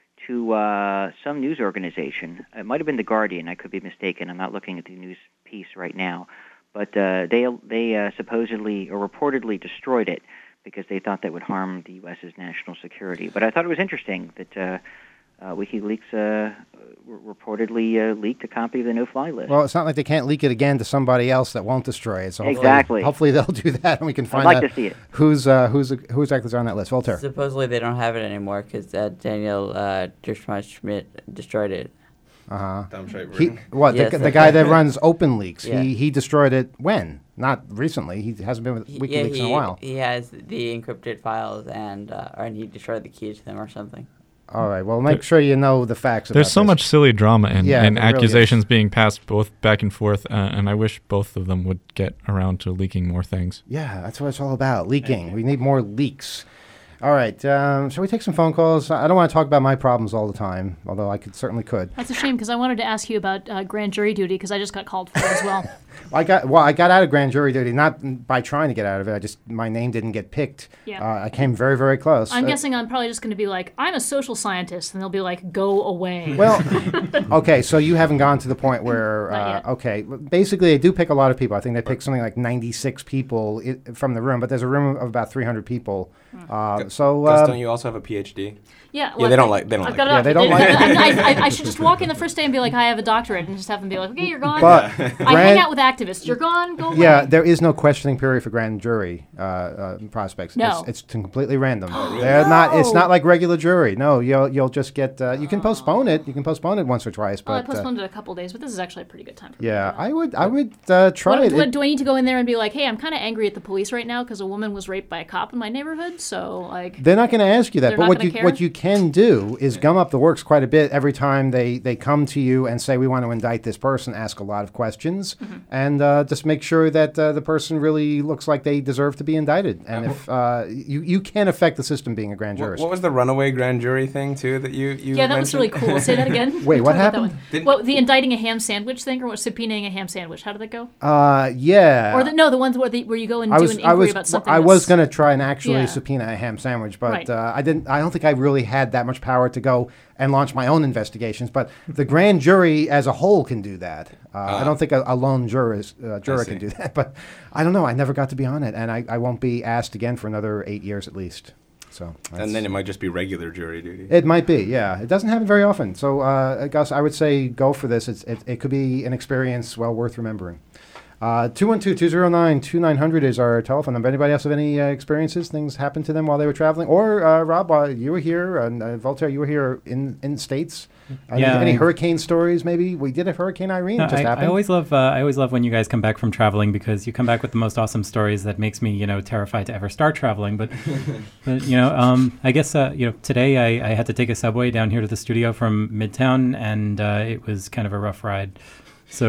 to some news organization. It might have been The Guardian. I could be mistaken. I'm not looking at the news piece right now. But they supposedly or reportedly destroyed it because they thought that would harm the U.S.'s national security. But I thought it was interesting that WikiLeaks reportedly leaked a copy of the no-fly list. Well, it's not like they can't leak it again to somebody else that won't destroy it. So hopefully they'll do that, and we can find out to see it. Who's exactly on that list. Voltaire. Supposedly they don't have it anymore because Daniel Schmidt destroyed it. Uh-huh. Yes, the guy that runs OpenLeaks. Yeah. He destroyed it when? Not recently. He hasn't been with WikiLeaks in a while. He has the encrypted files, and he destroyed the key to them or something. All right. Well, make sure you know the facts. There's so this. Much silly drama and really accusations being passed both back and forth, and I wish both of them would get around to leaking more things. Yeah, that's what it's all about. Leaking. We need more leaks. All right. Shall we take some phone calls? I don't want to talk about my problems all the time, although I certainly could. That's a shame because I wanted to ask you about grand jury duty because I just got called for it as well. I got out of grand jury duty not by trying to get out of it. My name didn't get picked. Yeah. I came very, very close. I'm guessing I'm probably just going to be like, I'm a social scientist, and they'll be like, go away. Well, okay, so you haven't gone to the point where, okay, basically they do pick a lot of people. I think they pick something like 96 people from the room, but there's a room of about 300 people. Gus, don't you also have a PhD? Yeah, well, they don't like. I should just walk in the first day and be like, I have a doctorate, and just have them be like, okay, you're gone. But I hang out with activists. You're gone. Go away. Yeah, there is no questioning period for grand jury prospects. No, it's completely random. They're not. It's not like regular jury. No, you'll just get. You can postpone it. You can postpone it once or twice. But I postponed it a couple days, but this is actually a pretty good time. I would try it. Do I need to go in there and be like, hey, I'm kind of angry at the police right now because a woman was raped by a cop in my neighborhood? So they're not going to ask you that. But what you can do is gum up the works quite a bit every time they come to you and say we want to indict this person. Ask a lot of questions and just make sure that the person really looks like they deserve to be indicted. And if you can affect the system being a grand jury. What was the runaway grand jury thing too that you Yeah, that was really cool. Say that again. Wait, what happened? The indicting a ham sandwich thing, or what, subpoenaing a ham sandwich? How did that go? Yeah. Or the ones where you go and do an inquiry about something. I was going to try and actually subpoena a ham sandwich, but I didn't. I don't think I really had that much power to go and launch my own investigations. But the grand jury as a whole can do that. I don't think a lone juror can do that. But I don't know. I never got to be on it, and I won't be asked again for another 8 years at least. So and then it might just be regular jury duty. It might be, yeah. It doesn't happen very often. So, Gus, I would say go for this. It could be an experience well worth remembering. 212-209-2900 is our telephone number. Anybody else have any experiences, things happened to them while they were traveling? Or, Rob, you were here, and Voltaire, you were here in States. Any hurricane stories, maybe? We did a Hurricane Irene. It just happened. I always love when you guys come back from traveling, because you come back with the most awesome stories that makes me, terrified to ever start traveling. But I guess, today I had to take a subway down here to the studio from Midtown, and it was kind of a rough ride. So,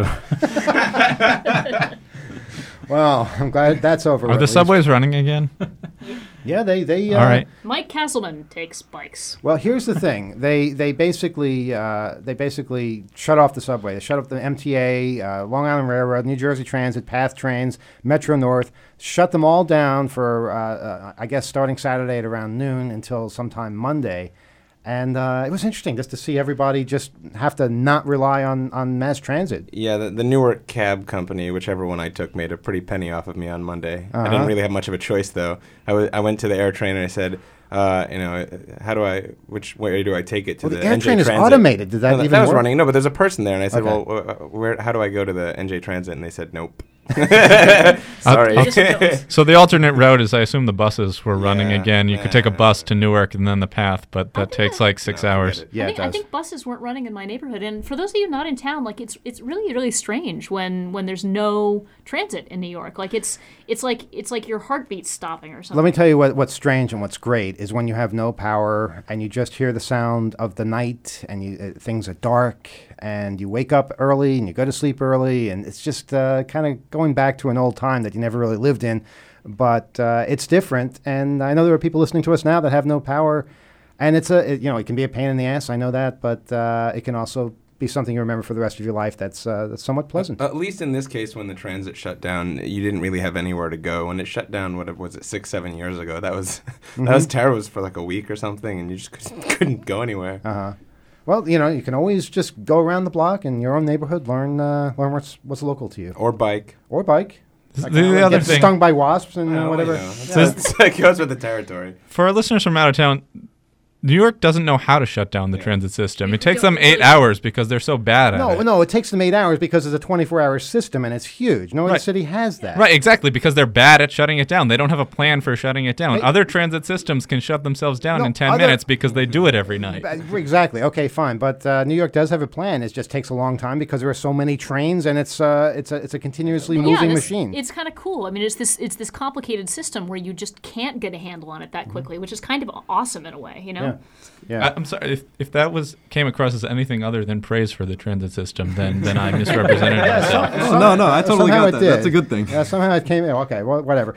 well, I'm glad that's over. Are the subways running again? Yeah, they. All right. Mike Castleman takes bikes. Well, here's the thing. They basically shut off the subway. They shut off the MTA, Long Island Railroad, New Jersey Transit, PATH trains, Metro North. Shut them all down for I guess starting Saturday at around noon until sometime Monday. And it was interesting just to see everybody just have to not rely on mass transit. Yeah, the Newark cab company, whichever one I took, made a pretty penny off of me on Monday. I didn't really have much of a choice, though. I went to the AirTrain and I said, which way do I take it to the NJ Transit? The AirTrain is automated. Did that even that was work? running. No, but there's a person there. And I said, Okay. how do I go to the NJ Transit? And they said, nope. Sorry. So the alternate route is, I assume the buses were running again. You could take a bus to Newark and then the PATH, but that takes like 6 hours. Yeah, I think buses weren't running in my neighborhood. And for those of you not in town, like it's really, really strange when there's no transit in New York. Like it's like your heartbeat's stopping or something. Let me tell you what's strange and what's great is when you have no power and you just hear the sound of the night and things are dark and you wake up early and you go to sleep early, and it's just kind of going back to an old time that you never really lived in. But it's different, and I know there are people listening to us now that have no power, and it can be a pain in the ass. I know that, but it can also be something you remember for the rest of your life that's somewhat pleasant. At least in this case, when the transit shut down, you didn't really have anywhere to go. When it shut down, what was it, 6-7 years ago? That was that was terrible. It was for like a week or something, and you just couldn't go anywhere. Well, you can always just go around the block in your own neighborhood, learn what's local to you, or bike. The other thing, stung by wasps and whatever. It goes with the territory. For our listeners from out of town, New York doesn't know how to shut down the transit system. It takes them 8 hours because they're so bad at it. No, it takes them 8 hours because it's a 24-hour system and it's huge. No other city has that. Right, exactly, because they're bad at shutting it down. They don't have a plan for shutting it down. Other transit systems can shut themselves down in 10 minutes because they do it every night. Exactly. Okay, fine. But New York does have a plan. It just takes a long time because there are so many trains and it's a continuously moving machine. It's kind of cool. I mean, it's this complicated system where you just can't get a handle on it that quickly, which is kind of awesome in a way, Yeah. I'm sorry if that came across as anything other than praise for the transit system, then I misrepresented myself. No, I totally got that. That's a good thing. Yeah, somehow it came. Okay, well, whatever.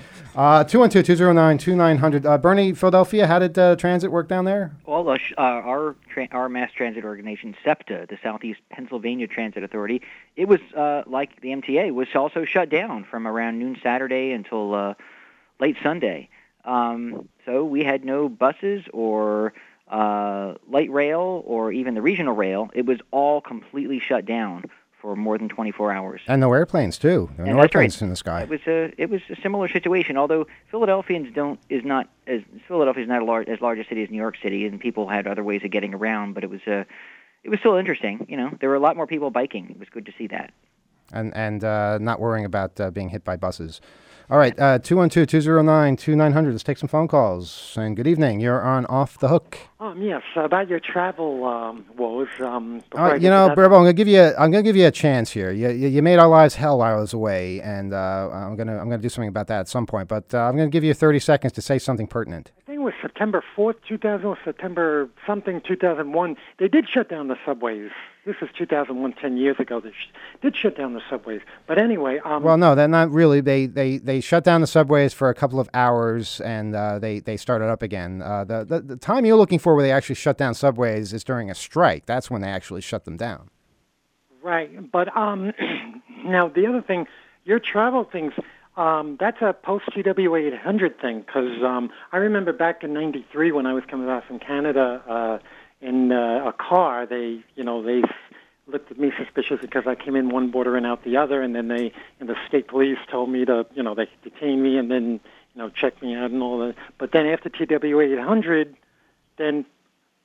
212-209-2900. Bernie, Philadelphia, how did transit work down there? Well, our mass transit organization, SEPTA, the Southeast Pennsylvania Transit Authority, it was like the MTA, was also shut down from around noon Saturday until late Sunday. So we had no buses or light rail or even the regional rail. It was all completely shut down for more than 24 hours. And no airplanes too. There were no airplanes in the sky. It was a similar situation. Although Philadelphia is not as large a city as New York City, and people had other ways of getting around. But it was still interesting. There were a lot more people biking. It was good to see that. And not worrying about being hit by buses. All right, 212-209-2900. Let's take some phone calls. And good evening. You're on Off the Hook. Yes, about your travel woes. Burbo, I'm gonna give you a chance here. You made our lives hell while I was away, and I'm gonna do something about that at some point. But I'm gonna give you 30 seconds to say something pertinent. I think it was September 4th, 2000, or September something, 2001. They did shut down the subways. This is 2001, 10 years ago. They did shut down the subways. But anyway... well, no, they're not really. They shut down the subways for a couple of hours, and they started up again. The time you're looking for where they actually shut down subways is during a strike. That's when they actually shut them down. Right. But now, the other thing, your travel things... that's a post-TWA 800 thing, because I remember back in '93 when I was coming back from Canada in a car, they looked at me suspiciously because I came in one border and out the other, and then the state police told me to, they detained me and then, check me out and all that. But then after TWA 800, then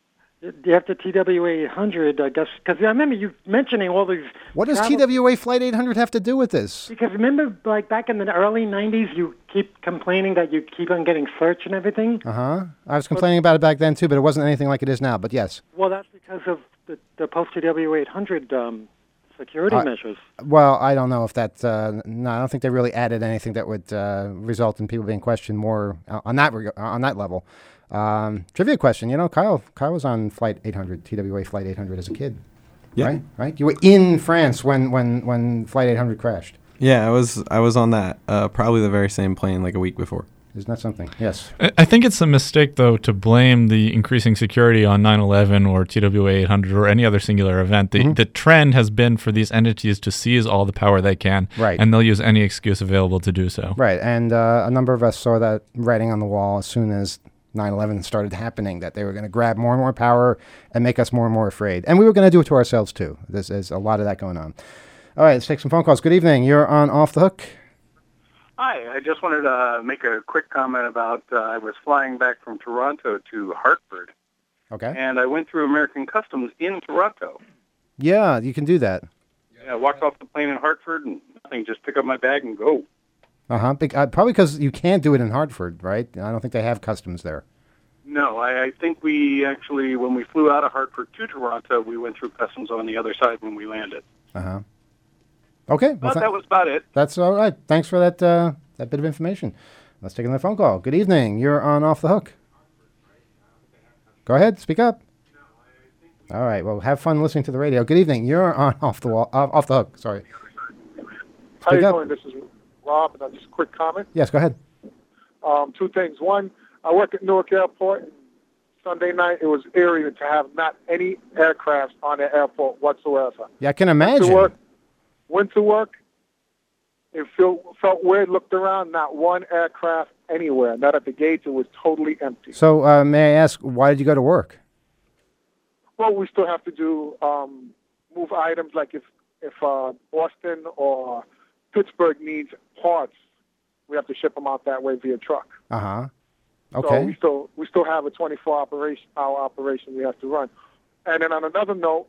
You have the TWA 800, I guess, because I remember you mentioning all these. What does travel- TWA Flight 800 have to do with this? Because remember, like back in the early 90s, you keep complaining that you keep on getting searched and everything? I was complaining about it back then, too, but it wasn't anything like it is now, but yes. Well, that's because of the post-TWA 800 security measures. Well, I don't know if that. No, I don't think they really added anything that would result in people being questioned more on that level. Trivia question. You know, Kyle was on Flight 800, TWA Flight 800 as a kid. Yeah. Right. You were in France when Flight 800 crashed. Yeah, I was on that. Probably the very same plane like a week before. Isn't that something? Yes. I think it's a mistake, though, to blame the increasing security on 9/11 or TWA 800 or any other singular event. The trend has been for these entities to seize all the power they can, right, and they'll use any excuse available to do so. Right, and a number of us saw that writing on the wall as soon as 9/11 started happening, that they were going to grab more and more power and make us more and more afraid. And we were going to do it to ourselves, too. There's a lot of that going on. All right, let's take some phone calls. Good evening. You're on Off the Hook. Hi, I just wanted to make a quick comment about I was flying back from Toronto to Hartford. Okay. And I went through American Customs in Toronto. Yeah, you can do that. Yeah, I walked off the plane in Hartford and nothing, just pick up my bag and go. Probably because you can't do it in Hartford, right? I don't think they have customs there. No, I think we actually, when we flew out of Hartford to Toronto, we went through customs on the other side when we landed. Okay. But that was about it. That's all right. Thanks for that bit of information. Let's take another phone call. Good evening. You're on Off the Hook. Go ahead. Speak up. All right. Well, have fun listening to the radio. Good evening. You're on Off the Hook. Sorry. How you doing? This is Rob, and just a quick comment. Yes, go ahead. Two things. One, I work at Newark Airport. And Sunday night, it was eerie to have not any aircraft on the airport whatsoever. Yeah, I can imagine. Went to work. It felt weird. Looked around. Not one aircraft anywhere. Not at the gates. It was totally empty. So, may I ask, why did you go to work? Well, we still have to do move items. Like if Boston or Pittsburgh needs parts, we have to ship them out that way via truck. Okay. So we still have a 24-hour operation we have to run. And then on another note,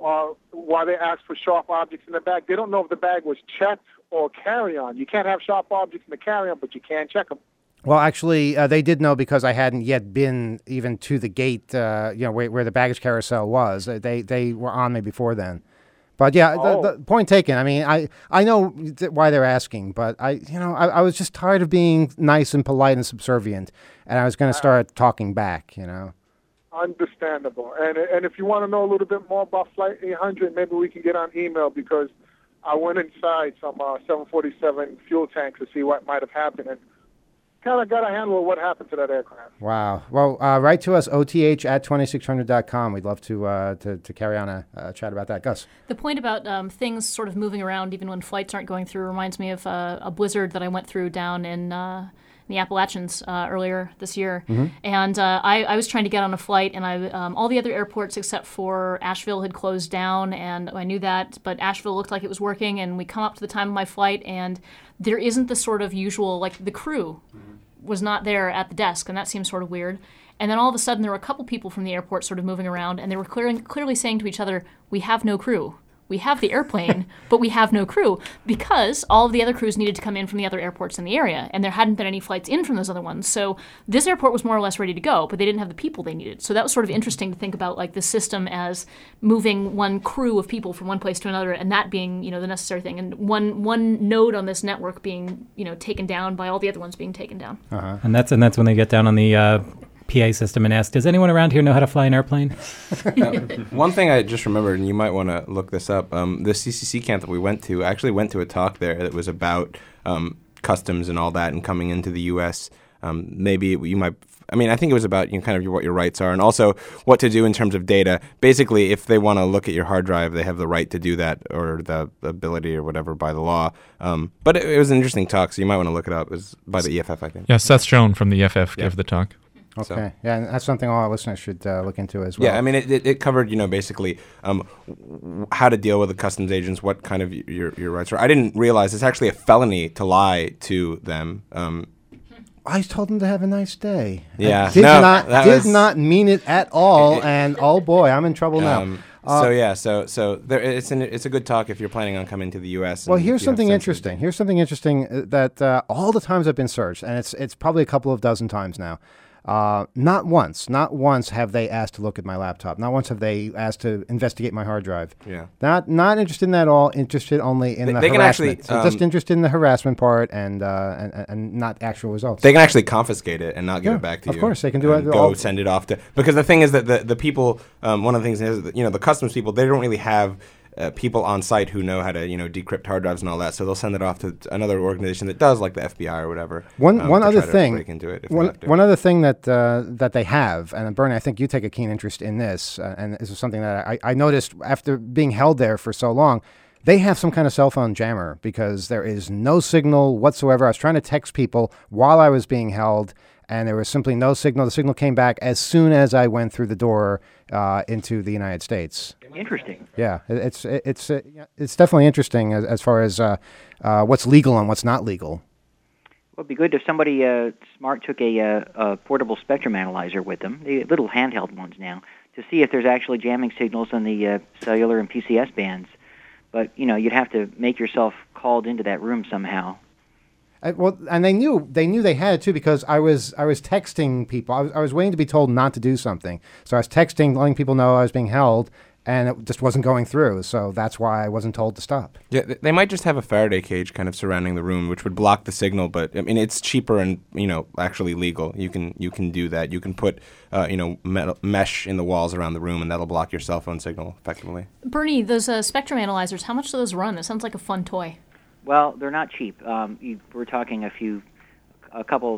why they ask for sharp objects in the bag, they don't know if the bag was checked or carry-on. You can't have sharp objects in the carry-on, but you can check them. Well, actually, they did know because I hadn't yet been even to the gate, where the baggage carousel was. They were on me before then. But yeah, the point taken. I mean, I know why they're asking, but I was just tired of being nice and polite and subservient, and I was going to start talking back. Understandable. And if you want to know a little bit more about Flight 800, maybe we can get on email, because I went inside some 747 fuel tanks to see what might have happened, and kind of got a handle of what happened to that aircraft. Wow. Well, write to us, oth@2600.com. We'd love to carry on a chat about that. Gus? The point about things sort of moving around even when flights aren't going through reminds me of a blizzard that I went through down in the Appalachians earlier this year. Mm-hmm. And I was trying to get on a flight, and all the other airports except for Asheville had closed down, and I knew that, but Asheville looked like it was working, and we come up to the time of my flight, and there isn't the sort of usual, like the crew was not there at the desk, and that seems sort of weird. And then all of a sudden there were a couple people from the airport sort of moving around, and they were clearly saying to each other, "We have no crew. We have the airplane, but we have no crew," because all of the other crews needed to come in from the other airports in the area, and there hadn't been any flights in from those other ones. So this airport was more or less ready to go, but they didn't have the people they needed. So that was sort of interesting to think about, like the system as moving one crew of people from one place to another, and that being, the necessary thing, and one node on this network being, taken down by all the other ones being taken down. And that's when they get down on the PA system and ask, does anyone around here know how to fly an airplane? One thing I just remembered, and you might want to look this up, the CCC camp that we went to, I actually went to a talk there that was about customs and all that and coming into the U.S. Maybe you might... I think it was about kind of what your rights are and also what to do in terms of data. Basically, if they want to look at your hard drive, they have the right to do that, or the ability or whatever by the law. But it was an interesting talk, so you might want to look it up. It was by the EFF, I think. Yeah, Seth Schoen from the EFF gave the talk. Okay. So. Yeah, and that's something all our listeners should look into as well. Yeah, it covered, basically how to deal with the customs agents, what kind of your rights are. I didn't realize it's actually a felony to lie to them. I told him to have a nice day. Yeah. I did No, not that did was- not mean it at all. And oh boy, I'm in trouble now. So there, it's a good talk if you're planning on coming to the U.S. Well, and here's if you have something sense of- interesting. Here's something interesting that all the times I've been searched, and it's probably a couple of dozen times now. Not once have they asked to look at my laptop. Not once have they asked to investigate my hard drive. Yeah. Not interested in that at all. Interested only in the They can harassment. actually, So just interested in the harassment part and not actual results. They can actually confiscate it and not give Yeah, it back to of you. course, they can do and it Go all- send it off to, because the thing is that the people, one of the things is that, the customs people, they don't really have people on site who know how to decrypt hard drives and all that, so they'll send it off to another organization that does, like the FBI or whatever. One to other try to thing. break into it if they have to. One other thing that they have, and Bernie, I think you take a keen interest in this, and this is something that I noticed after being held there for so long. They have some kind of cell phone jammer because there is no signal whatsoever. I was trying to text people while I was being held, and there was simply no signal. The signal came back as soon as I went through the door into the United States. Interesting. Yeah, it's definitely interesting as far as what's legal and what's not legal. Well, it'd be good if somebody smart took a portable spectrum analyzer with them, the little handheld ones now, to see if there's actually jamming signals on the cellular and PCS bands. But you'd have to make yourself called into that room somehow. And they knew they had it too because I was texting people. I was waiting to be told not to do something, so I was texting, letting people know I was being held, and it just wasn't going through. So that's why I wasn't told to stop. Yeah, they might just have a Faraday cage kind of surrounding the room, which would block the signal. But I mean, it's cheaper and actually legal. You can do that. You can put metal mesh in the walls around the room, and that'll block your cell phone signal effectively. Bernie, those spectrum analyzers, how much do those run? That sounds like a fun toy. Well, they're not cheap. We're talking at least a couple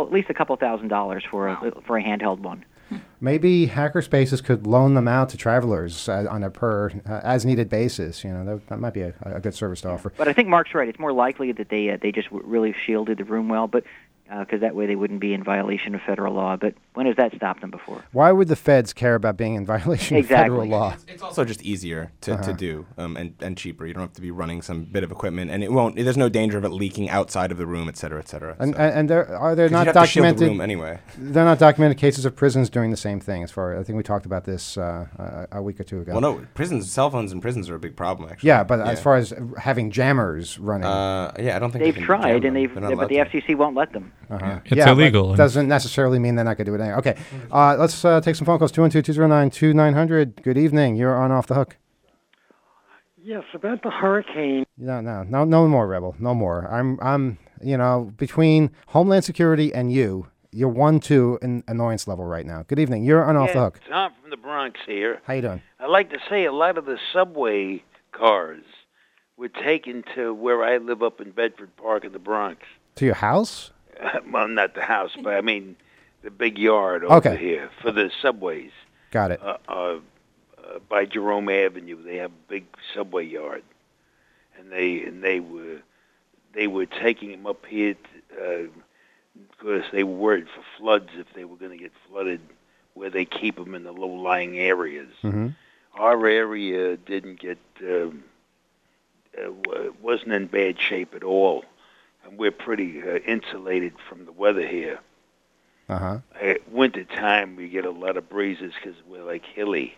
$1,000s for a handheld one. Maybe Hackerspaces could loan them out to travelers on a per as needed basis. That might be a good service to offer. But I think Mark's right. It's more likely that they just really shielded the room well, but because that way they wouldn't be in violation of federal law. But when has that stopped them before? Why would the feds care about being in violation of federal law? It's also just easier to do and cheaper. You don't have to be running some bit of equipment, and there's no danger of it leaking outside of the room, et cetera, et cetera. And are there 'Cause not you'd have to shield the documented? room anyway. They're not documented cases of prisons doing the same thing. I think we talked about this a week or two ago. Well, no, cell phones in prisons are a big problem, actually. Yeah, but as far as having jammers running, I don't think they've they can tried, jam and them. but the FCC won't let them. It's but illegal. Doesn't necessarily mean they're not going to do it anyway. Okay, let's take some phone calls. 212-209-2900. Good evening. You're on Off the Hook. Yes, about the hurricane. No more, Rebel. No more. I'm between Homeland Security and you're 1-2 in annoyance level right now. Good evening. You're on Off the Hook. Tom from the Bronx here. How you doing? I'd like to say a lot of the subway cars were taken to where I live up in Bedford Park in the Bronx. To your house? Well, not the house, but I mean the big yard over Okay. here for the subways. Got it. By Jerome Avenue, they have a big subway yard, and they were taking them up here because they were worried for floods if they were going to get flooded where they keep them in the low-lying areas. Mm-hmm. Our area didn't get wasn't in bad shape at all, and we're pretty insulated from the weather here. Uh-huh. Winter time, we get a lot of breezes because we're like hilly.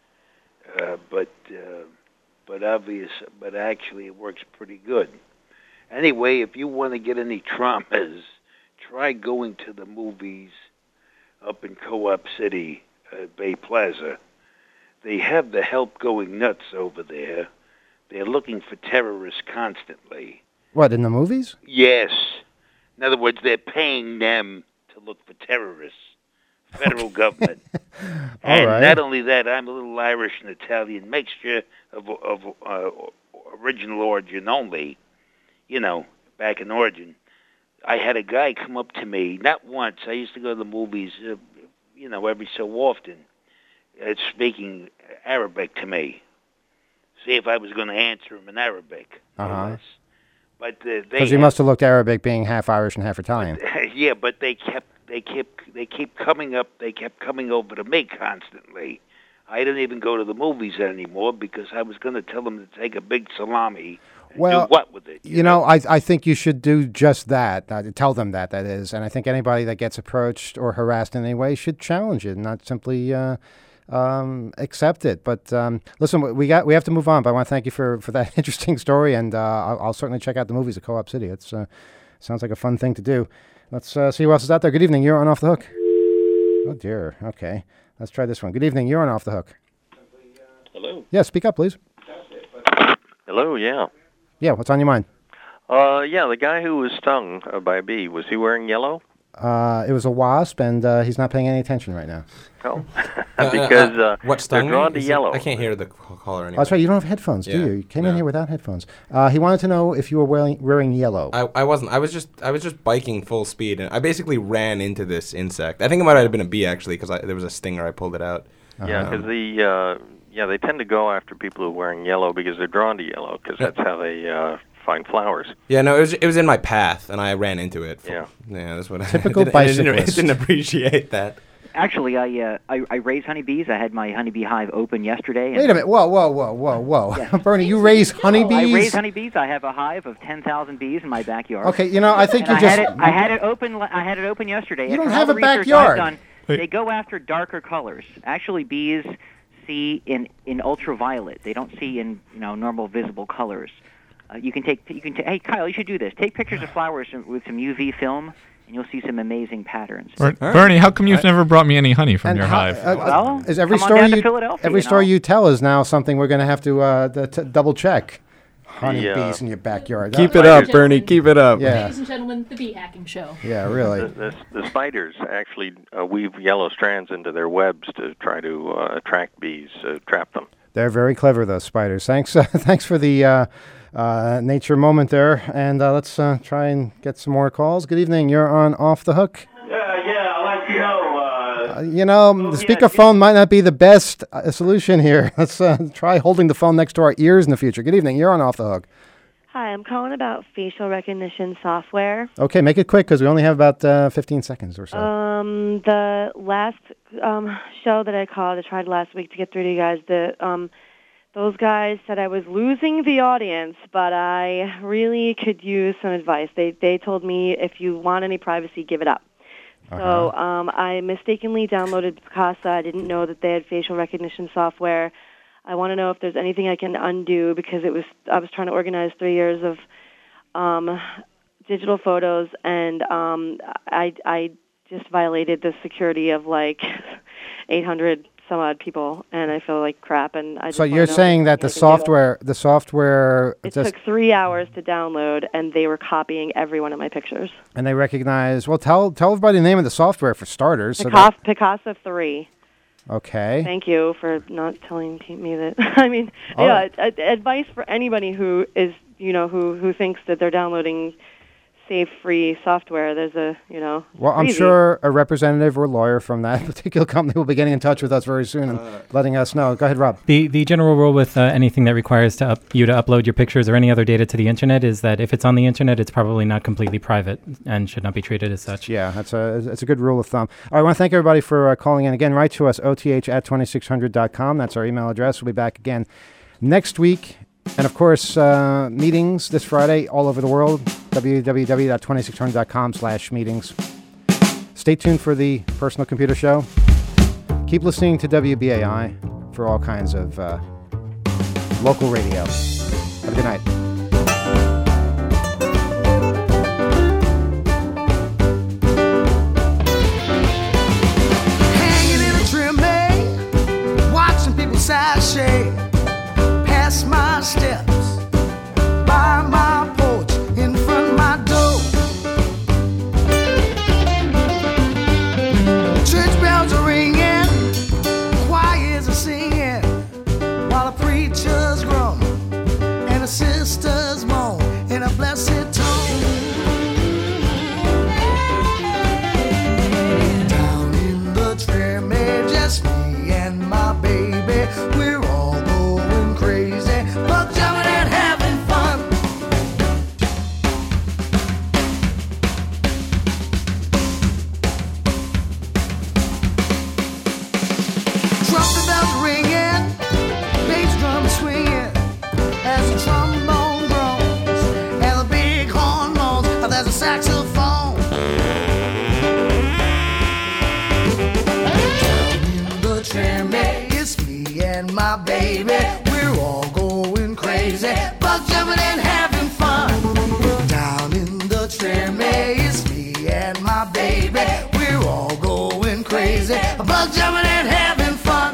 But actually, it works pretty good. Anyway, if you want to get any traumas, try going to the movies up in Co-op City, Bay Plaza. They have the help going nuts over there. They're looking for terrorists constantly. What, in the movies? Yes. In other words, they're paying them to look for terrorists. Federal government. And right. not only that, I'm a little Irish and Italian mixture of original origin only. Back in origin. I had a guy come up to me, not once. I used to go to the movies, every so often, speaking Arabic to me. See if I was going to answer him in Arabic. Uh-huh. But Because you must have looked Arabic being half Irish and half Italian. yeah, but they kept coming up. They kept coming over to me constantly. I don't even go to the movies anymore because I was going to tell them to take a big salami and Well, do what with it? You know, I think you should do just that. Tell them that is. And I think anybody that gets approached or harassed in any way should challenge it, not simply accept it. But listen, we have to move on. But I want to thank you for that interesting story, and I'll certainly check out the movies at Co-op City. It's sounds like a fun thing to do. Let's see who else is out there. Good evening. You're on Off the Hook. Oh dear. Okay, let's try this one. Good evening. You're on Off the Hook. Hello. Yeah, speak up, please. Hello, yeah. Yeah, what's on your mind? Yeah, the guy who was stung by a bee, was he wearing yellow? It was a wasp, and he's not paying any attention right now. Oh, because what they're drawn to yellow. I can't hear the caller anymore. Oh, that's right. You don't have headphones, do you? You came in here without headphones. He wanted to know if you were wearing yellow. I wasn't. I was just biking full speed, and I basically ran into this insect. I think it might have been a bee actually, because there was a stinger. I pulled it out. Yeah, because they tend to go after people who are wearing yellow because they're drawn to yellow because that's how they find flowers. Yeah, no, it was in my path, and I ran into it. Yeah, that's what. Typical bicyclist. I didn't appreciate that. Actually, I raise honeybees. I had my honeybee hive open yesterday. Wait a minute. Whoa. Yeah. Bernie, you raise honeybees? I raise honeybees. I have a hive of 10,000 bees in my backyard. Okay, you know, I think and you just... I had it open yesterday. You don't After have all a the research backyard. I've done, they go after darker colors. Actually, bees see in ultraviolet. They don't see in normal visible colors. You can take. Hey, Kyle, you should do this. Take pictures of flowers with some UV film, and you'll see some amazing patterns. Bernie, how come you've never brought me any honey from your hive? Is every come on story down to you Philadelphia, every story you tell is now something we're going to have to double check. Honeybees in your backyard. Keep it up, Bernie. Keep it up. Yeah. Ladies and gentlemen, the bee hacking show. Yeah, really. The spiders actually weave yellow strands into their webs to try to attract bees, trap them. They're very clever, those spiders. Thanks for the nature moment there. And let's try and get some more calls. Good evening. You're on Off the Hook. Yeah, I'd like to know. The speakerphone might not be the best solution here. Let's try holding the phone next to our ears in the future. Good evening. You're on Off the Hook. Hi, I'm calling about facial recognition software. Okay, make it quick because we only have about 15 seconds or so. The last show that I called, I tried last week to get through to you guys. Those guys said I was losing the audience, but I really could use some advice. They told me if you want any privacy, give it up. So I mistakenly downloaded Picasa. I didn't know that they had facial recognition software. I want to know if there's anything I can undo because I was trying to organize 3 years of digital photos, and I just violated the security of like 800 some odd people, and I feel like crap. And I just so you're saying that the software it took 3 hours to download, and they were copying every one of my pictures. And they recognize. Well, tell everybody the name of the software for starters. Picasa 3. Okay. Thank you for not telling me that. I mean, advice for anybody who is, who thinks that they're downloading safe, free software. There's Well, I'm sure a representative or lawyer from that particular company will be getting in touch with us very soon and letting us know. Go ahead, Rob. The general rule with anything that requires you to upload your pictures or any other data to the internet is that if it's on the internet, it's probably not completely private and should not be treated as such. Yeah, that's a good rule of thumb. All right, I want to thank everybody for calling in. Again, write to us, oth@2600.com. That's our email address. We'll be back again next week. And, of course, meetings this Friday all over the world, www.2600.com/meetings. Stay tuned for the Personal Computer Show. Keep listening to WBAI for all kinds of local radio. Have a good night. Hanging in a trim, watching people sashay past my steps, by my porch, in front of my door. Church bells are ringing, choirs are singing, while the preachers groan and the sisters moan in a blessed tone. Down in the trim, just me and my baby, we're all going crazy, but jumping and having fun. Trumpet bells ring baby, we're all going crazy, bug jumping and having fun. Down in the tramway, it's me and my baby, we're all going crazy, bug jumping and having fun.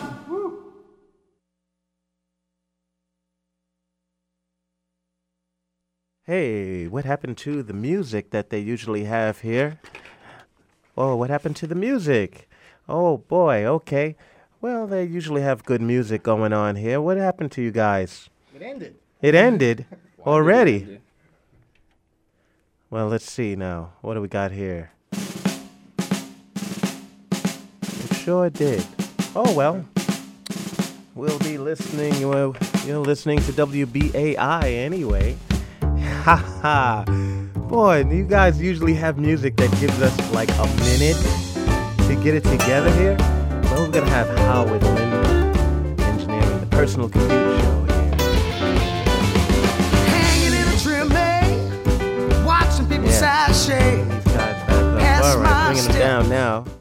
Hey, what happened to the music that they usually have here? Oh, what happened to the music? Oh, boy, okay. Well, they usually have good music going on here. What happened to you guys? It ended. It ended? Already? Well, let's see now. What do we got here? It sure did. Oh, well. We'll be listening. Well, you're listening to WBAI anyway. Ha ha. Boy, you guys usually have music that gives us like a minute to get it together here. Well, we're going to have Howard Linden engineering the Personal Computer Show here. Hanging in a tramway, watching people sashay. These guys back up. All right, bringing them down now.